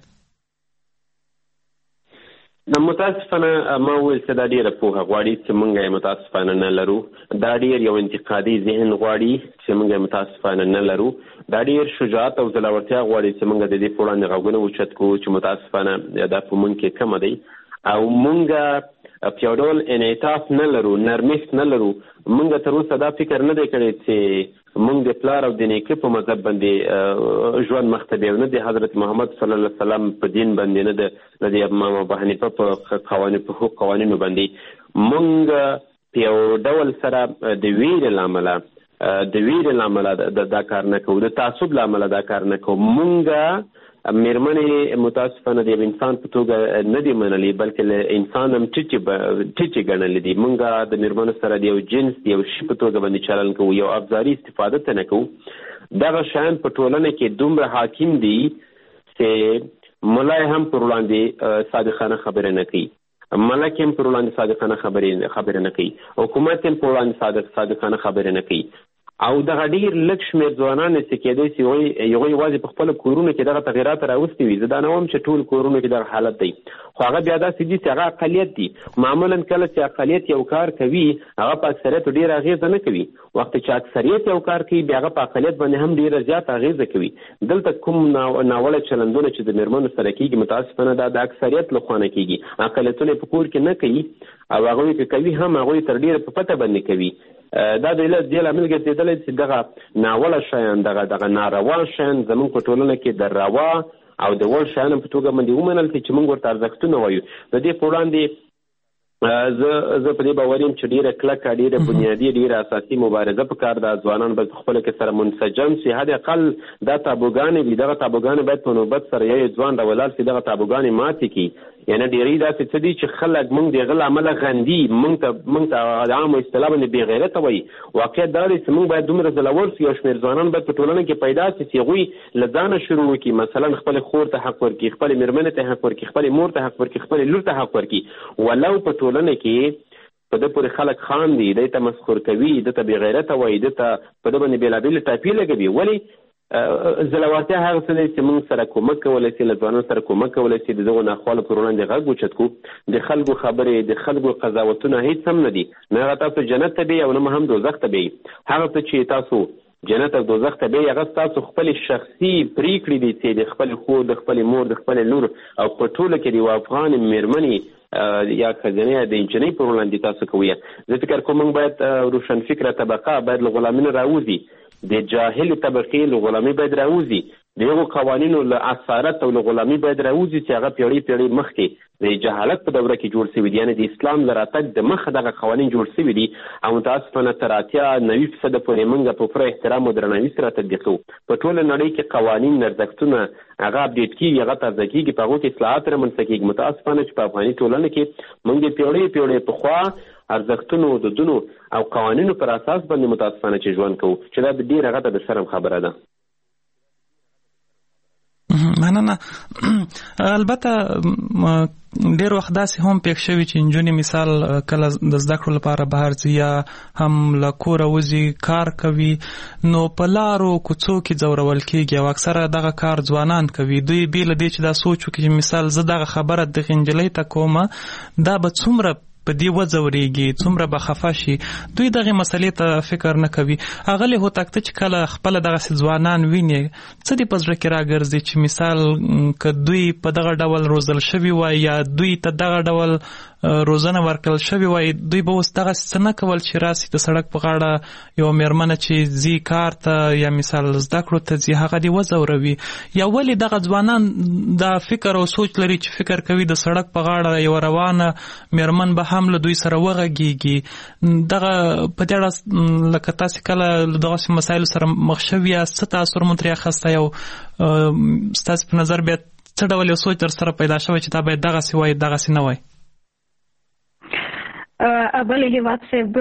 متاسفانه ما وویل چې دا ډېره پوهه غواړي چې موږ یې متاسفانه نه لرو. دا ډېر یو انتقادي ذهن غواړي چې موږ یې متاسفانه نه لرو. دا ډېر شجاعت او زړورتیا غواړي چې موږ د دې په وړاندې غوږونه اوچت کړو چې متاسفانه دا په موږ کې کمه دی او موږ په یو ډول انعطاف نه لرو، نرمښت نه لرو. موږ تر اوسه دا فکر نه دی کړی چې موږ د پلار او د نیکه په مذهب باندې ژوند مخ ته بیو، نه د حضرت محمد صلی الله علیه وسلم په دین باندې، نه د امام ابو حنیفه په قوانینو باندې. موږ په یو ډول سره د ویرې له امله دا کار نه کوو، د تعصب له امله دا کار نه کوو. موږ مېرمنې متاسفانه د انسان په توګه نه دي منلي، بلکې له انسان هم ټیټې ګڼلې دي. موږ د مېرمنو سره د یو جنس، د یو شي په توګه باندې چلن کوو، یو ابزاري استفاده ته نه کوو. دغه شیان په ټولنه کې دومره حاکم دي چې ملا هم پر وړاندې صادقانه خبره نه کوي، ملک هم پر وړاندې صادقانه خبره نه کوي، حکومت هم پر وړاندې صادقانه خبره نه کوي. او دغه ډېر لږ شمېر ځوانان چې کېدای شي هغوی یوازې په خپلو کورونو کې دغه تغیرات راوستي وي. زه دا نه وایم چې ټول کورونو کې دغه حالت دی، خو هغه بیا داسې دي چې هغه اقلیت دي. معمولا کله چې اقلیت یو کار کوي هغه په اکثریت ډېره اغېزه نه کوي، وخت چې اکثریت یو کار کوي بیا هغه په اقلیت باندې هم ډېره زیاته اغېزه کوي. دلته کوم ناوړه چلندونه چې د مېرمنو سره کېږي متاسفانه دا د اکثریت له خوا نه کېږي، اقلیتونه په کور کې نه کوي او هغوی که کوي هم هغوی تر ډېره په پته باندې کوي. دا د دې لامل ګرځېدلی چې دغه ناوړه شیان، دغه ناروا شیان زموږ په ټولنه کې د روا او د وړ شیانو په توګه باندې ومنل چې موږ ورته ارزښتونه وایو. د دې په وړاندې زه په دې باور یم چې ډېره کلکه، ډېره بنیادي، ډېره اساسي مبارزه پکار ده. ځوانان باید په خپله کې سره منسجم شي، حد اقل دا تابوګانې وي، دغه تابوګانې باید په نوبت سره یو ځوان راولاړ شي دغه تابوګانې ماتې کړي. یعنې ډېری داسې څه دي چې خلک موږ د هغه له امله غندي، موږ ته د عامو اصطلاح باندې بې غیرته وایي. واقعیت دا دی چې موږ باید دومره زړور شو، یو شمېر ځوانان باید په ټولنه کې پیدا شي چې هغوی له ځانه شروع وکړي، مثلا خپلې خور ته حق ورکړي، خپلې مېرمنې ته حق ورکړي، خپلې مور ته حق ورکړي، خپلې لور ته حق ورکړي. ولو په ټولنه کې په ده پورې خلک خاندي، دی ته مسخر کوي، ده ته بې غیرته وایي، ده ته په ده باندې بېلابېلې ټاپې لګوي. ولې زړورتیا هغه څه دی چې موږ سره کومک کولی شي، له ځوانانو سره کومک کولی شي د دغو ناخوالو پر وړاندې غږ اوچت کړو. د خلکو خبرې، د خلکو قضاوتونه هېڅ هم نه دي، نه هغه تاسو جنت ته بیایي او نه هم دوزخ ته بیایي. هغه څه چې تاسو جنت او دوزخ ته بیایي هغه ستاسو خپلې شخصي پرېکړې دي چې د خپلې خور، د خپلې مور، د خپلې لور او په ټوله کې د یوه افغان مېرمنې یا ښځینۍ د نجلۍ پر وړاندې تاسو کوئ. زه فکر کوم موږ باید روشنفکره طبقه باید له غلامۍ نه راوځي، د جاهل طبقې له غلامۍ باید راوځي. د هغو قوانینو له اسارت او له غلامي باید راوځي چې هغه پیړۍ مخکې د جهالت په دوره کې جوړ شوي دي، یعنې د اسلام له راتګ د مخه دغه قوانین جوړ شوي دي او متاسفانه تر 80-90% پورې موږ په پوره احترام او درناوي سره تطبیق کوو. په ټوله نړۍ کې قوانین، ارزښتونه هغه اپډیټ کېږي، هغه تازه کېږي، په هغو کې اصلاحات رامنځته کېږي. متاسفانه چې په افغاني ټولنه کې موږ د پیړۍ پخوا ارزښتونو، دودونو او قوانینو پر اساس باندې متاسفانه چې ژوند کوو، چې دا د ډېر هغه ته د شرم خبره ده. مننه. البته ډېر وخت داسې هم پېښ شوي چې نجونې مثال کله د زده کړو لپاره بهر ځي یا هم له کوره وځي، کار کوي، نو په لارو کوڅو کې ځورول کېږي او اکثره دغه کار ځوانان کوي. دوی بې له دې چې دا سوچ وکړي چې مثال زه دغه خبره دغې نجلۍ ته کومه، دا به څومره په دې وځورېږي، څومره به خفه شي. دوی دغې مسلې ته فکر نه کوي. اغلې هوتک ته چې کله خپله دغسې ځوانان ویني، څه دې په زړه کې راګرځي چې مثال که دوی په دغه ډول روزل شوي وای یا دوی ته دغه ډول روزنه ورکړل شوي وای، دوی به اوس دغسې څه نه کول چې راسي د سړک په غاړه یوه مېرمنه چې ځي کار ته یا مثال زده کړو ته ځي هغه دې وځوروي. یا ولې دغه ځوانان دا فکر او سوچ لري چې فکر کوي د سړک په غاړه یوه روانه مېرمن به هم له دوی سره وغږېږي. دغه په دې اړه لکه تاسې کله له دغسې مسایلو سره مخ شوي یاست، څه تاثر مو ترې اخیستی او ستاسې په نظر بیا څه ډول یو سوچ در سره پیدا شوی چې دا باید دغسې وای دغسې نه وای؟ بله هیواد صاحب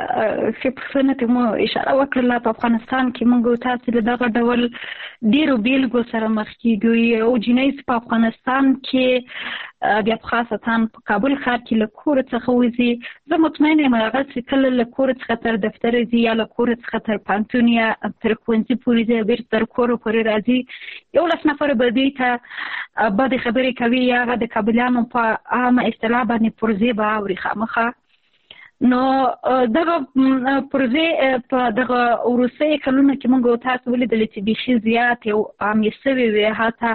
ښه پوښتنه ته مو اشاره وکړله. په افغانستان کې موږ تاسې له دغه ډول ډېرو بیلګو سره مخ کېږو. او جنۍ په افغانستان کې بیا په خاصتا په کابل ښار کې له کوره څخه وځي، زه مطمئنه یم هغه چې کله له کوره څخه تر دفتره ځي یا له کوره څخه تر پوهنتون یا تر ښوونځي پورې ځي، بېرته تر کوره پورې راځي، 11 نفره به دوی ته بدې خبرې کوي یا هغه د کابلیانو په عامه اصطلاح باندې پرزې به اوري خامخا. نو دغه پروژې په دغه وروستیو کلونو کې موږ تاسو ولیدل چې بیخي زیات یو عامې سوې وې. حتی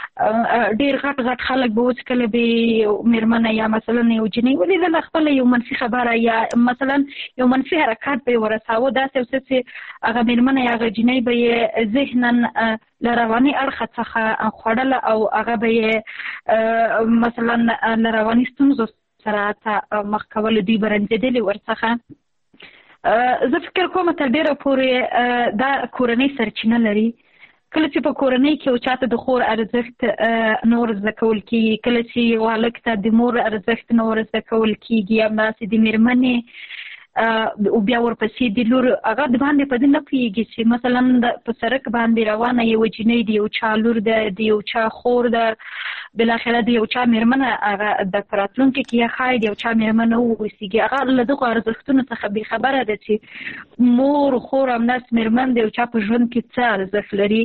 ډېر غټ خلک به اوس کله به مېرمنه یا مثلا یو جنۍ ولیدله خپله یو منفي خبره یا مثلا یو منفي حرکات به یې ورساوه، داسې یو څه چې هغه مېرمنه یا هغه جنۍ به یې ذهنا له رواني اړخه څخه خوړله او هغه به یې مثلا له رواني ستونزو سره مخ کول، دوی به رنځېدلې ورڅخه. زه فکر کوم تر ډېره پورې دا کورنۍ سرچینه لري. کله چې په کورنۍ کې یو چاته د خور ارزښت نور زده کول کېږي، کله چې یو هلک ته د مور ارزښت نور زده کول کېږي، همداسې د مېرمنې او بیا ورپسې د لور هغه د باندې په دې نه پوهېږي چې مثلا په سړک باندې روانه یوه جنۍ د یو چا لور ده، د یو چا خور ده، بالاخره د یو چا مېرمنه هغه د راتلونکي کې یا ښایي د یو چا مېرمنه واوسېږي. هغه له دغو ارزښتونو څخه بېخبره ده چې مور، خور، همداسې مېرمن د یو چا په ژوند کې څه ارزښت لري.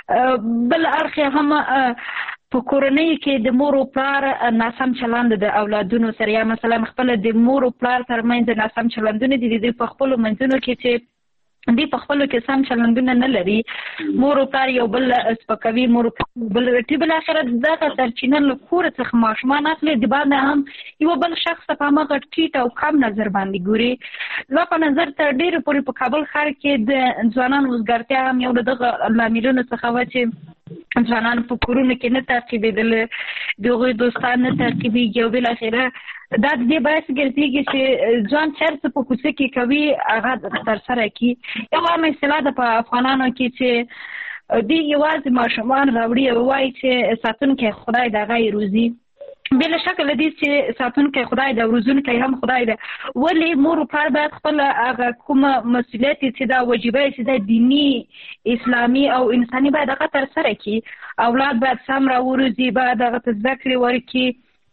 بل اړخ هم په کورنۍ کې د مور او پلار ناسم چلند د اولادونو سره یا مثلا خپله د مور او پلار ترمنځ ناسم چلندونه دي، د دوی په خپلو منځونو کې چې دوی په خپلو کې سم چلندونه نه لري، مور او پلار یو بل سپکوي، مور او پلار بل رټي، بالاخره دغه سرچینه له کوره څخه ماشومان اخلي، د باندې هم یو بل شخص په هماغه ټیټ او کم نظر باندې ګوري. زما په نظر تر ډېرې پورې په کابل ښار کې د ځوانانو وزګارتیا هم یو له دغه لاملونو څخه وه چې ځوانان په کورونو کې نه تعقیبېدل، د هغوی دوستان نه تعقیبېږي او بالاخره دا د دې باعث ګرځېږي چې ځوان چې هر څه په کوڅه کې کوي هغه ترسره کړي. یو عامه اصطلاح ده په افغانانو کې چې دوی یوازې ماشومان راوړي او وایي چې ساتونکی خدای د هغه یې روزي. بلا شک له دې چې ساتونکی خدای ده او روزونکی هم خدای ده، ولې مور او پلار باید خپل هغه کومه مسؤلیت چې دا وجیبه چې دا دیني اسلامي او انساني باید هغه ترسره کړي. اولاد باید سم راوروزي، باید هغه ته زده کړې ورکړي،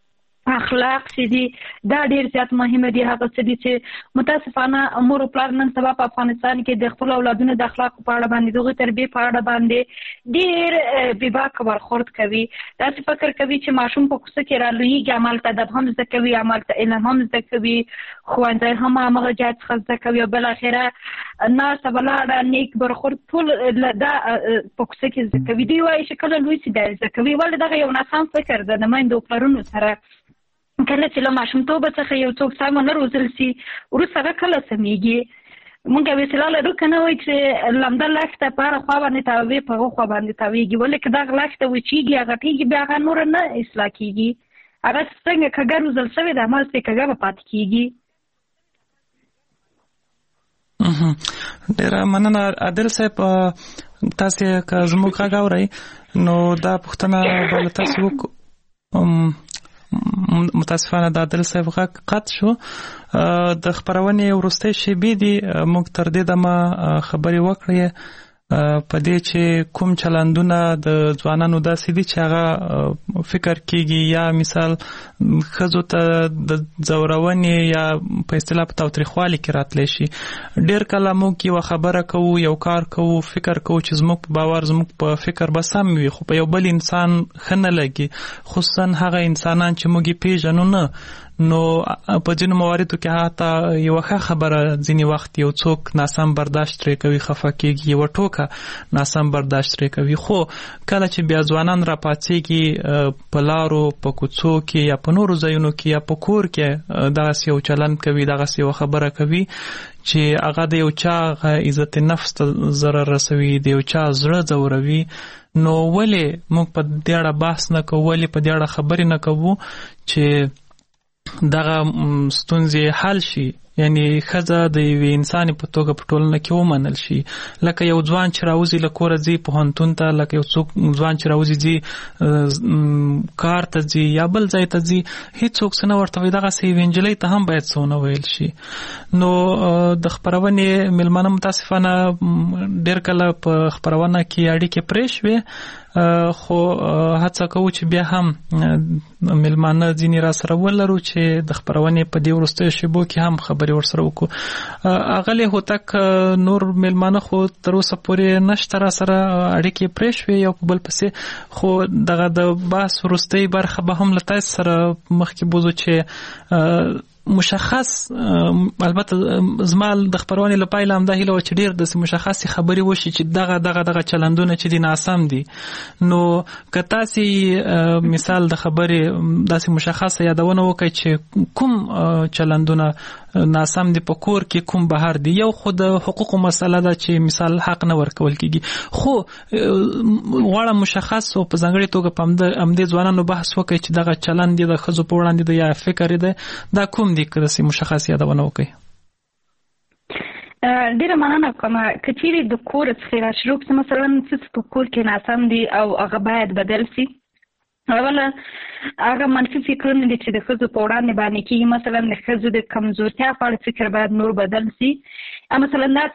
اخلاق چې دي دا ډېر زیات مهمه دي. هغه څه دي چې متاسفانه مور او پلار نن سبا په افغانستان کې د خپلو اولادونو د اخلاقو په اړه باندې، د هغوی تربیې په اړه باندې ډېر بېباکه برخورد کوي. داسې فکر کوي چې ماشوم په کوڅه کې رالویېږي، همالته ادب هم زده کوي، همالته علم هم زده کوي، ښوونځی هم همغه جای څخه زده کوي او بالاخره ناسته ولاړه نیک برخورد ټول دا په کوڅه کې زده کوي. دوی وایي چې کله لوی سي دا زده کوي، ولې دغه یو ناسم فکر ده د میندو او پلرونو سره. کله چې له ماشومتوبه څخه یو څوک سم ونه روزل سي، وروسته هغه کله سمیږي. مونږ وسیله لرو که نه وایي چې لمده لښته په هره خوا باندې تاوي په هغه خوا باندې تاویږي، ولې که دغه لښته وچیږي هغه غټېږي بیا هغه نوره نه اصلاح کېږي، هغه څنګه کږه روزل شوې ده هماغسې کږه به پاتې کېږي. ډېره مننه عادل صاحب، تاسې که زموږ غږ اورئ نو دا پوښتنه به له تاسې وکړو. متاسفانه د عادل صاحب غږ قطع شو. د خپرونې وروستۍ شېبې دي، موږ تر دې دمه خبرې وکړې په دې چې کوم چلندونه د ځوانانو داسې دي چې هغه فکر کېږي یا مثال ښځو ته د ځورونې یا په اصطلاح په تاوتریخوالي کې راتلی شي. ډېر کله موږ یوه خبره کوو، یو کار کوو، فکر کوو چې زموږ په باور زموږ په فکر به سم وي، خو په یو بل انسان ښه نه لګي، خصوصا هغه انسانان چې موږ یې پیژنو نه. نو په ځینو مواردو کې حتی یوه ښه خبره ځینې وخت یو څوک ناسم برداشت ترې کوي، خفه کېږي، یوه ټوکه ناسم برداشت ترې کوي. خو کله چې بیا ځوانان راپاڅېږي په لارو، په کوڅو کې یا په نورو ځایونو کې یا په کور کې دغسې یو چلند کوي، دغسې یوه خبره کوي چې هغه د یو چا عزت نفس ته ضرر رسوي، د یو چا زړه ځوروي، نو ولې موږ په دې اړه بحث نه کوو، ولې په دې اړه خبرې نه کوو چې دغه ستونزې حل شي، یعنی ښځه د یوې انسان په توګه په ټولنه کې ومنل شي. لکه یو ځوان چې راوځي له کوره ځي پوهنتون ته، لکه یو ځوان چې راوځي ځي کار ته ځي یا بل ځای ته ځي، هیڅوک څه نه ورته وایي. دغسې یوې نجلۍ ته هم باید څه ونه ویل شي. نو د خپرونې میلمانه متاسفانه ډېر کله په خپرونه کې اړیکې پرې شوې، خو هڅه کوو چې بیا هم میلمانه ځینې را سره ولرو چې د خپرونې په دې وروستیو شېبو کې هم خبرې ورسره وکړو. اغلې هوتک نور میلمانه خو تر اوسه پورې نشته را سره اړیکې پرې شوې یو په بل پسې، خو دغه د بحث وروستۍ برخه به هم له تاسو سره مخکې بوځو چې مشخص، البته زما د خپرونې له پایله همدا هیله وه چې ډېر داسې مشخصې خبرې وشي چې دغه چلندونه چې دي ناسم دي. نو که تاسې مثال د خبرې داسې مشخصه یادونه وکړئ چې کوم چلندونه ناسم دي په کور کې، کوم بهر دي. یو خو د حقوقو مسله ده چې مثال حق نه ورکول کېږي، خو غواړم مشخص او په ځانګړې توګه په همدې ځوانانو بحث وکړئ چې دغه چلند دی د ښځو په وړاندې دی یا فکر دی، دا کوم دي که داسې مشخص یادونه وکړئ. ډېره مننه کوم. که چیرې د کور څخه راشروع کړو، مثلا څه په کور کې ناسم دي او هغه باید بدل شي. اوله هغه منفي فکرونه دي چې د ښځو په وړاندې باندې کېږي، مثلا د ښځو د کمزورتیا په اړه فکر باید نور بدل شي. مثلا دا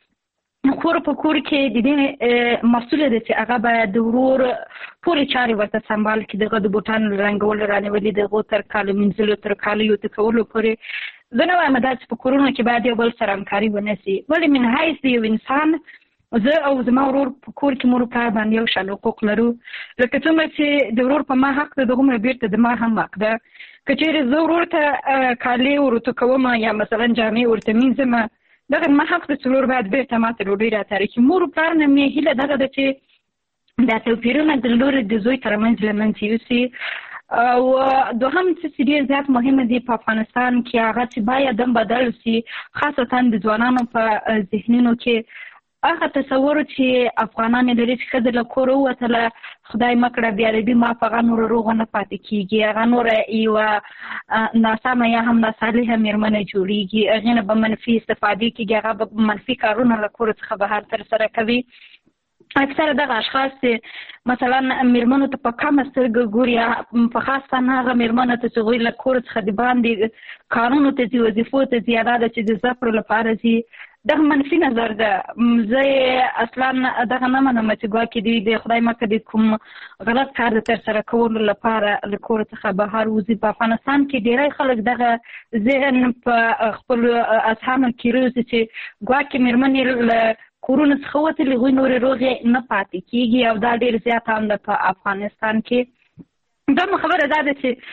چې کور په کور کې د دې مسؤله ده چې هغه باید د ورور ټولې چارې ورته سمبال کړي، دغه د بوټانو رنګول، رانیولي، د هغو تر کالو مینځلو تر کالیو تکولو پورې. زه نه وایم دا چې په کورونو کې باید یو بل سره همکاري ونه شي، ولې من حیث د یو انسان زه او زما ورور په کور کې مور پلار باندې یو شان حقوق لرو. لکه څومره چې د ورور په ما حق ده، دغومره بیرته د ما هم حق ده. که چیرې زه ورور ته کالي ورته کوم یا مثلا جامې ورته مینځم، دغه ما حق ده چې ورور باید بیرته ما ته ډوډۍ راته راکړي. مور پلار نه مې هیله دغه ده چې دا توپیرونه د لور د زوی ترمنځ له منځه یوسي. او دوهم څه ډېر زیات مهمه دي په افغانستان کې، هغه چې باید هم بدل شي، خاصتا د ځوانانو په ذهنونو کې هغه تصور چې افغانان لري چې ښځه له کوره ووتله، خدای مه کړه بېادبي ما په هغه نوره روغه نه پاتې کېږي، هغه نوره یوه ناسمه یا هم ناصالحه مېرمنه جوړېږي، هغې نه به منفي استفادې کېږي، هغه به منفي کارونه له کوره څخه بهر ترسره کوي. اکثره دغه اشخاص چې مثلا مېرمنو ته په کمه سترګه ګوري، په خاص څانګه هغه مېرمنه ته چې هغوی له کوره څخه د باندې کارونو ته ځي، وظیفو ته ځي، دا ده چې د زده کړو لپاره ځي، دغه منفي نظر ده. زه اصلا دغه نه منم چې ګواکې دوی د خدای مکه د کوم غلط کار د ترسره کولو لپاره له کوره څخه بهر وځي. په افغانستان کې ډېری خلک دغه ذهن په خپلو اذهانو کې روزي چې ګواکې مېرمنې له کورونو څخه وتلې، هغوی نورې روغې نه پاتې کېږي، او دا ډېر زیات هم ده په افغانستان کې. دومره خبره دا ده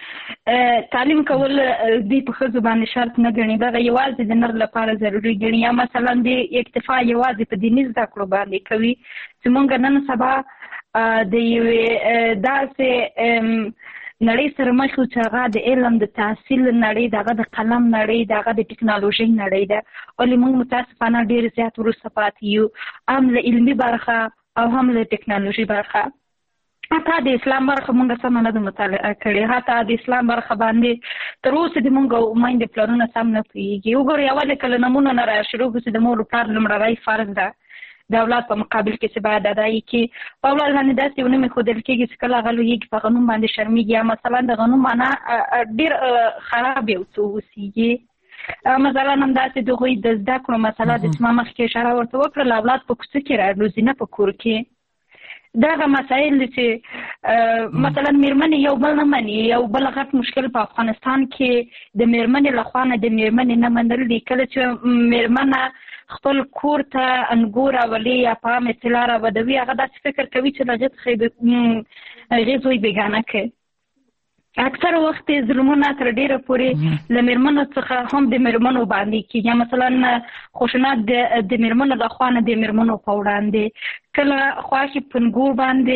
چې تعلیم کول دوی په ښځو باندې شرط نه ګڼي، دغه یوازې د نر لپاره ضروري ګڼي، یا مثلا د اکتفا یوازې په دیني زده کړو باندې کوي چې موږ نن سبا د یوې داسې نړۍ سره مخ یو چې هغه د علم د تحصیل نړۍ دغه د قلم نړۍ دغه د ټکنالوژي نړۍ ده، ولې موږ متاسفانه ډېر زیات وروسته پاتې یو، هم له علمي برخه او هم له ټکنالوژي برخه. حتی د اسلام برخه مونږ سم نه ده مطالعه کړې، حتی د اسلام برخه باندې تر اوسه د مونږ میندې پلرونه سم نه پوهېږي. وګورئ یوازې که له نمونه نه راشروع کړو چې د مور پلار لومړنی فرض ده د اولاد په مقابل کې چې باید ادا یې کړي. په اولاد باندې داسې یو نوم ایښودل کېږي چې کله هغه لویېږي په هغه نوم باندې شرمېږي، یا مثلا د هغه نوم معنا ډېر خراب یو څه اوسېږي. مثلا همداسې د هغوی د زده کړو مسله د چې ما مخکې اشاره ورته وکړله، اولاد په کوڅه کې راروزي نه په کور کې. دغه مسایل چې مثلا میرمنې یو بل نه مني، یو بل غټ مشکل په افغانستان کې د میرمنې له خوا نه د میرمنې نه منل دي. کله چې میرمنه خپل کور ته انګور راولي یا په عامه اصطلاح راودوي، هغه داسې فکر کوي چې له هغې څخه هغې زوی بېګانه کړي. اکثر وخت ظلمونه تر ډیره پورې له میرمنو څخه هم د میرمنو باندې کېږي، یا مثلا خشونت د میرمنو له خوا نه د میرمنو په وړاندې، کله خواښې په نګور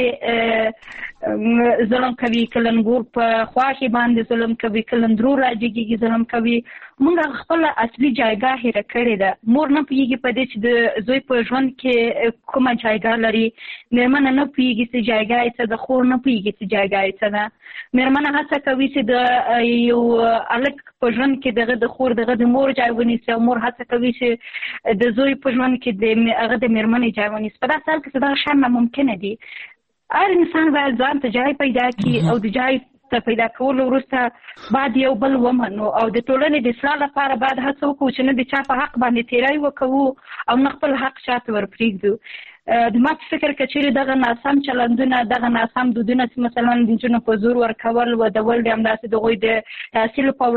باندې ظلم کوي، کله نګور په خواښې باندې ظلم کوي، کله اندرور راجګېږي ظلم کوي. موږ خپله اصلي جایګاه هېره کړې ده. مور نه پوهېږي په دې چې د زوی په ژوند کې کومه جایګاه لري، میرمنه نه پوهېږي چې جایګاه یې څه ده، خور نه پوهېږي چې جایګاه یې څه ده. میرمنه هڅه کوي چې د یو هلک په ژوند کې دغه د خور دغه د مور ځای ونیسي، او مور هڅه کوي چې د زوی په ژوند کې هغه د میرمنې ځای ونیسي. په داسې حال کې چې دغه شیان ناممکنه دي. هر انسان باید ځان ته ځای پیدا کړي، او د ځای ته پیدا کولو وروسته باید یو بل ومنو، او د ټولنې د اصلاح لپاره باید هڅه وکړو چې نه د چا په حق باندې تیری وکوو او نه خپل حق چاته ورپرېږدو. د ما په فکر که چیرې دغه ناسم چلندونه، دغه ناسم دودونه چې مثلا د نجونو په زور ورکول، ودول دي، همداسې د هغوی د تحصیل په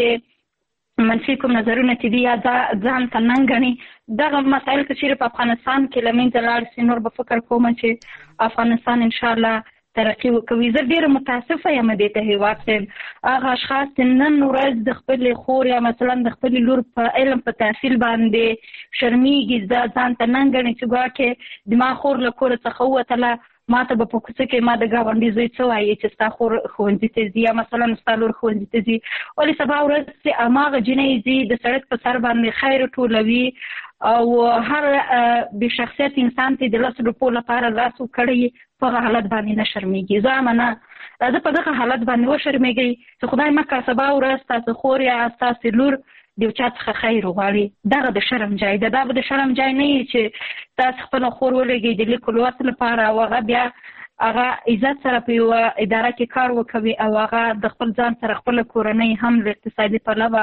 وړاندې منفي کوم نظرونه چې دي یا ځان ته ننګ ګڼي، دغه مسایل که چیرې په افغانستان کې له منځه لاړ شي، نور به فکر کوم چې افغانستان انشاءالله ترقي وکوي. زه ډېره متاسفه یم دې ته هېواد صاحب، هغه اشخاص چې نن ورځ د خپلې خور یا مثلا د خپلې لور په علم په تحصیل باندې شرمېږي، ځان ته ننګ ګڼي چې ګواکې د ما خور له کوره څخه ووتله، ما ته به په کوڅه کې ما د ګاونډي زوی څه وایي چې ستا خور ښوونځي ته ځي، یا مثلا ستا لور ښوونځي ته ځي. ولې سبا ورځ چې هماغه جینۍ ځي د سړک په سر باندې خیر ټولوي، او هر بې شخصیت انسان ته د 10 روپو لپاره لاس وکړی، په هغه حالت باندې نه شرمېږي. زه منه راځه په دغه حالت باندې وشرمېږئ چې خدای مکړه سبا ورځ ستاسو خور یا ستاسې لور د یو چا څخه خیر وغواړي. دغه د شرم ځای ده. دا به د شرم ځای نه وي چې تاسو خپله خور ولېږئ د لیک لوست لپاره، او هغه بیا هغه عزت سره په یوه اداره کې کار وکوي، او هغه د خپل ځان سره خپله کورنۍ هم له اقتصادي پلوه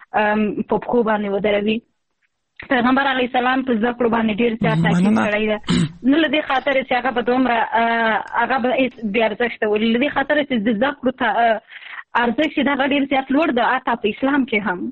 په پښو باندې ودروي. پیغمبر علیه السلام په زده کړو باندې ډېر زیات تاکید کړی ده، نه له دې خاطره چې هغه به دومره هغه به هېڅ بې ارزښته ولي، له دې خاطره چې د زده کړو ارزښت چې دغه ډېر زیات لوړ ده، حتی په اسلام کې هم.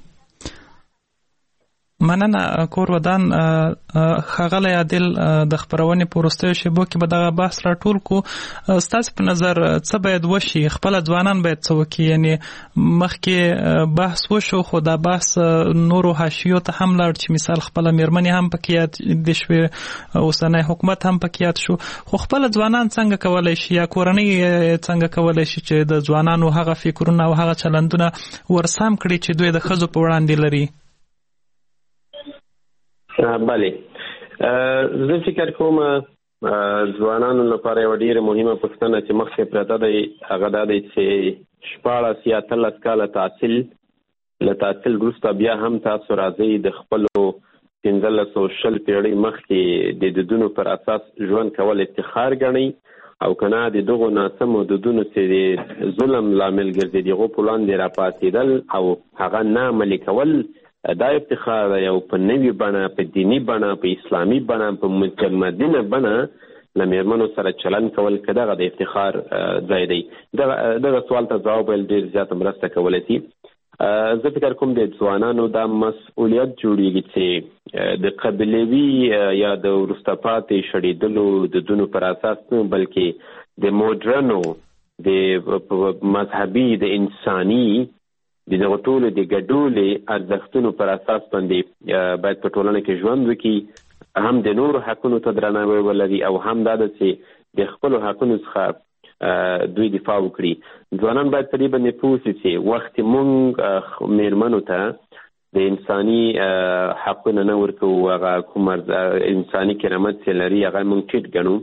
مننه کور ودان. ښاغلی عادل، د خپرونې په وروستیو شیبو کې به دغه بحث راټول کړو. ستاسو په نظر څه باید وشي؟ خپله ځوانان باید څه وکړي؟ یعنې مخکې بحث وشو، خو دا بحث نورو حاشیو ته هم لاړ چې مثال خپله میرمنې هم پکې یاد دي شوې، اوسنی حکومت هم پکې یاد شو، خو خپله ځوانان څنګه کولی شي یا کورنۍ څنګه کولی شي چې د ځوانانو هغه فکرونه او هغه چلندونه ورسم کړي چې دوی د ښځو په وړاندې لري؟ بله، زه فکر کوم ځوانانو لپاره یوه ډېره مهمه پوښتنه چې مخکې پرته دی هغه دا دی چې 14 یا 13 کاله له تحصیل وروسته بیا هم تاسو راځئ د خپلو 1520 پیړۍ مخکې د دودونو پر اساس ژوند کول افتخار ګڼئ، او که نه د دغو ناسمو دودونو چې د ظلم لامل ګرځي د هغو په وړاندې راپاڅېدل او هغه نه عملي کول، دا افتخار دی. او په نوي بڼه، په دیني بڼه، په اسلامي بڼه، په متمدنه بڼه له میرمنو سره چلند کول، که دغه د افتخار ځای دی. دغه سوال ته ځواب ویل ډېر زیاته مرسته کولی شي. زه فکر کوم د ځوانانو دا مسؤلیت جوړېږي چې د قبیلوي یا د وروسته پاتې شړېدلو دودونو پر اساس نه، بلکې د موډرنو، د مذهبي، د انساني، د دغه ټولو د ګډولې ارزښتونو پر اساس باندې باید په ټولنه کې ژوند وکړي، هم د نورو حقونو ته درناوی ولري، او هم دا ده چې د خپلو حقونو څخه دوی دفاع وکړي. ځوانان باید په دې باندې پوه شي چې وخت موږ میرمنو ته د انساني حقونه نه ورکوو، هغه کوم انساني کرامت چې لري هغه موږ ټیټ ګڼو.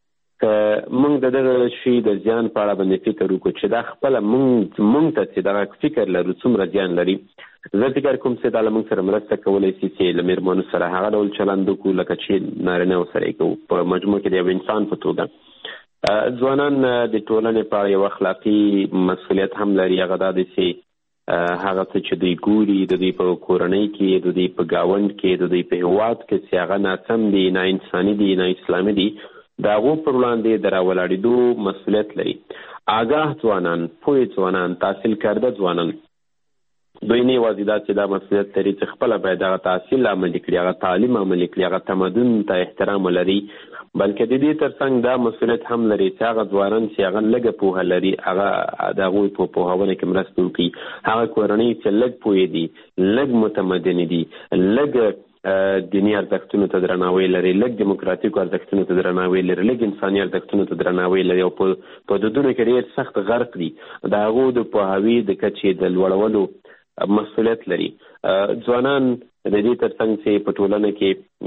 موږ د دغه شي د زیان په اړه باندې فکر وکړو چې دا خپله موږ ته چې دغه فکر لرو څومره زیان لري. زه فکر کوم چې دا له موږ سره مرسته کولی شي چې له میرمنو سره هغه ډول چلند وکړو لکه چې نارینهو سره یې کوو په مجموع کې د یو انسان په توګه. ځوانان د ټولنې په یو اخلاقي مسؤلیت هم لري، هغه دا دی چې هغه څه چې دوی ګوري د دوی په کورنۍ کې، د دوی په ګاونډ کې، د دوی په هېواد کې چې هغه ناسم دي، نا انساني دي، نا اسلامي دي، د هغو پر وړاندې د راولاړېدو مسؤلیت لري. آګاه ځوانان، پوه ځوانان، تحصیل کرده ځوانان دوی نه یوازې دا چې دا مسؤلیت لري چې خپله باید هغه تحصیل عملي کړي، هغه تعلیم عملي کړي، هغه تمدن ته احترام ولري، بلکې د دې ترڅنګ دا مسؤلیت هم لري چې هغه ځوانان چې هغه لږه پوهه لري هغه د هغوی په پوهونه کې مرسته وکړي. هغه کورنۍ چې لږ پوهې دي، لږ متمدنې دي، لږ دیني ارزښتونو ته درناوی لري، لږ دیموکراتیکو ارزښتونو ته درناوی لري، لږ انساني ارزښتونو ته درناوی لري او په دودونو کې ډېر سخت غرق دي، د هغو د پوهاوي د کچې د لوړولو مسؤلیت لري. ځوانان د دې ترڅنګ چې په ټولنه کې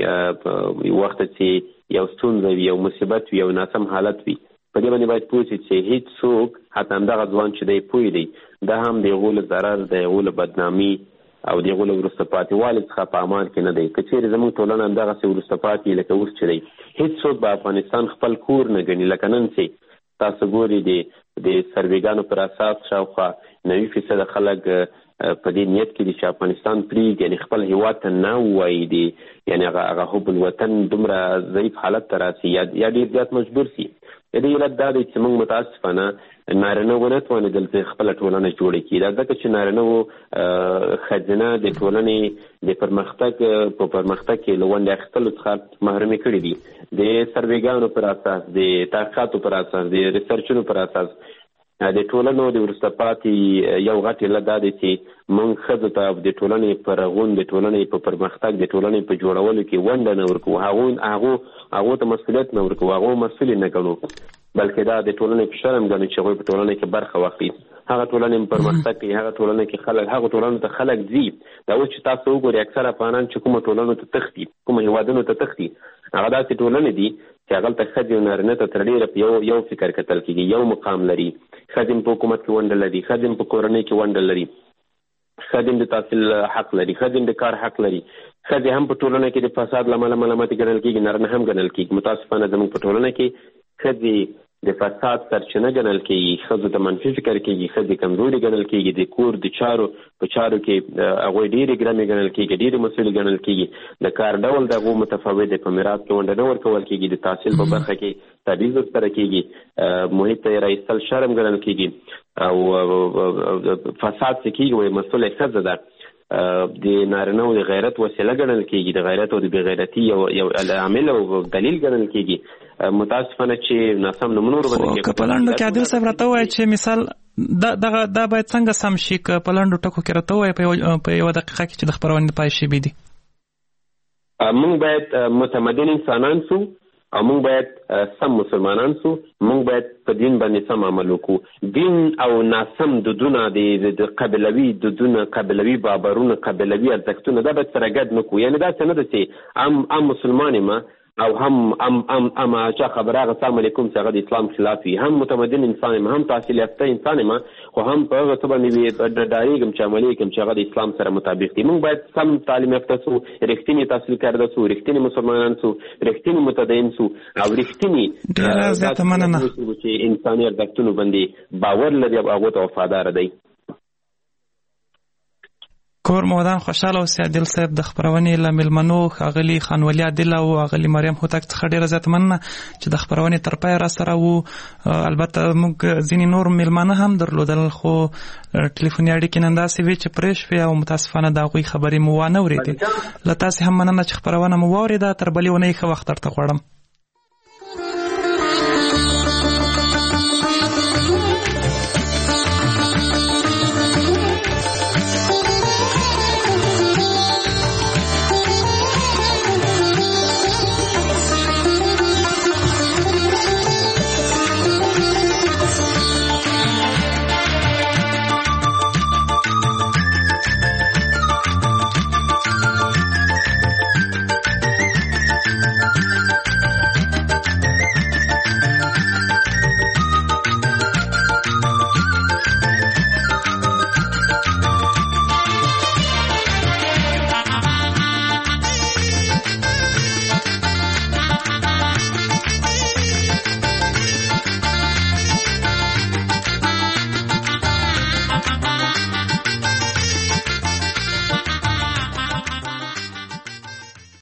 وخت چې یو ستونزه وي، یو مصیبت وي، یو ناسم حالت وي، په دې باندې باید پوه شي چې هیڅ څوک حتی همدغه ځوان چې دی پوه دی دا هم د هغو له ضرر، د هغو له بدنامي او د هغو له وروسته پاتې والي څخه په امان کې نه دی. که چېرې زموږ ټولنه همدغسې وروسته پاتې لکه اوس چې دی، هیڅ څوک به افغانستان خپل کور نه ګڼي. لکه نن چې تاسو ګوري د سروېګانو پر اساس شاوخوا 90% خلک په دې نیت کې دي چې افغانستان پرېږدي، یعنې خپل هېواد ته نه ووایي، یعنې هغه حب الوطن دومره ضعیف حالت ته راسي یا ډېر زیات مجبور سي. د دې علت دا دی چې موږ متاسفانه نارینه ونه توانېدل چې خپله ټولنه جوړه کړي. دا ځکه چې نارینه ښځینه د ټولنې د پرمختګ کې له ونډې اخیستلو څخه محرومې کړي دي. د سروېګانو پر اساس، د تحقیقاتو پر اساس، د ریسرچونو پر اساس د ټولنو د وروسته پاتې یو غټ علت دا دی چې موږ ښځو ته د ټولنې په رغون، د ټولنې په پرمختګ، د ټولنې په جوړولو کې ونډه نه ورکوو، هغو ته مسؤلیت نه ورکوو، هغو مسؤل نه ګڼو، بلکې دا د ټولنې په شرم ګڼو چې هغوی په ټولنه کې برخه واخلي. هغه ټولنې پرمختګ کوي، هغه ټولنه کې خلک، هغه ټولنو ته خلک ځي. دا اوس چې تاسو وګورئ اکثره افغانان چې کومو ټولنو ته تښتي، کومو هېوادونو ته تښتي، هغه داسې ټولنې دي چې هغلته ښځې او نارینه ته تر ډېره په یو فکر کتل کېږي، یو مقام لري. ښځې په حکومت کې ونډه لري، ښځې په کورنۍ کې ونډه لري، ښځې د تحصیل حق لري، ښځې د کار حق لري. ښځې هم په ټولنه کې د فساد له امله ملامتې ګڼل کېږي، نارینه هم ګڼل کېږي. متاسفانه زموږ په ټولنه کې ښځې د فساد سرچینه ګڼل کېږي، ښځو ته منفي فکر کېږي، ښځې کمزوري ګڼل کېږي، د کور د چارو کې هغوی ډېرې ګرمې ګڼل کېږي، ډېرې مسؤلې ګڼل کېږي. د کار ډول د هغو متفاوت دی، په میراث کې ونډه نه ورکول کېږي، د تحصیل په برخه کې تبعیض ورسره کېږي، محیط ته یې راایستل شرم ګڼل کېږي او فساد چې کېږي وایي مسؤله ښځه ده. د نارینه او د غیرت وسیله ګڼل کېږي، د غیرت او د بې غیرتي یو عامل او دلیل ګڼل کېږي. متاسفانه چې ناسم نومونه ورباندې که په لنډو کې عادل صاحب راته ووایي چې مثال دا باید څنګه سم شي، که په لنډو ټکو کې راته ووایي په یوه دقیقه کې چې د خپرونې د پای شیبې دي. موږ باید متمدن انسانان سو او موږ باید سم مسلمانان سو، موږ باید په دین باندې سم عمل وکړو. دین او ناسم دودونه، د قبیلوي دودونه، قبیلوي باورونه، قبیلوي ارزښتونه دا باید سره ګډ نه کړو. یعنې داسې نه ده چې هم مسلمان یم او هم چا خبره هغه السلام علیکم چې هغه د اسلام خلاف وي، هم متمدن انسان یم، هم تحصیل یافته انسان یم، خو هم په هغه څه باندې ډارېږم چې عملي کړم چې هغه د اسلام سره مطابق دي. موږ باید سم تعلیم یافته سو، رښتینې تحصیل کرده سو، رښتینې مسلمانان سو، رښتینې متدین سو او رښتینې چې انساني ارزښتونو باندې باور لري او هغو ته وفاداره دی. کور مودان خوشاله اوسئ. عادل صاحب د خپرونې له مېلمنو ښاغلي خانولي عادل او ښاغلي مریم هوتک څخه ډېره زیاته مننه چې د خپرونې تر پایه راسره وو. البته موږ ځینې نور مېلمانه هم درلودل، خو ټلیفوني اړیکې نن داسې وې چې پرې شوې او متاسفانه د هغوی خبرې مو وانه اورېدې. له تاسې هم مننه چې خپرونه مو واورېده. تر بلې اونۍ ښه وخت درته غواړم.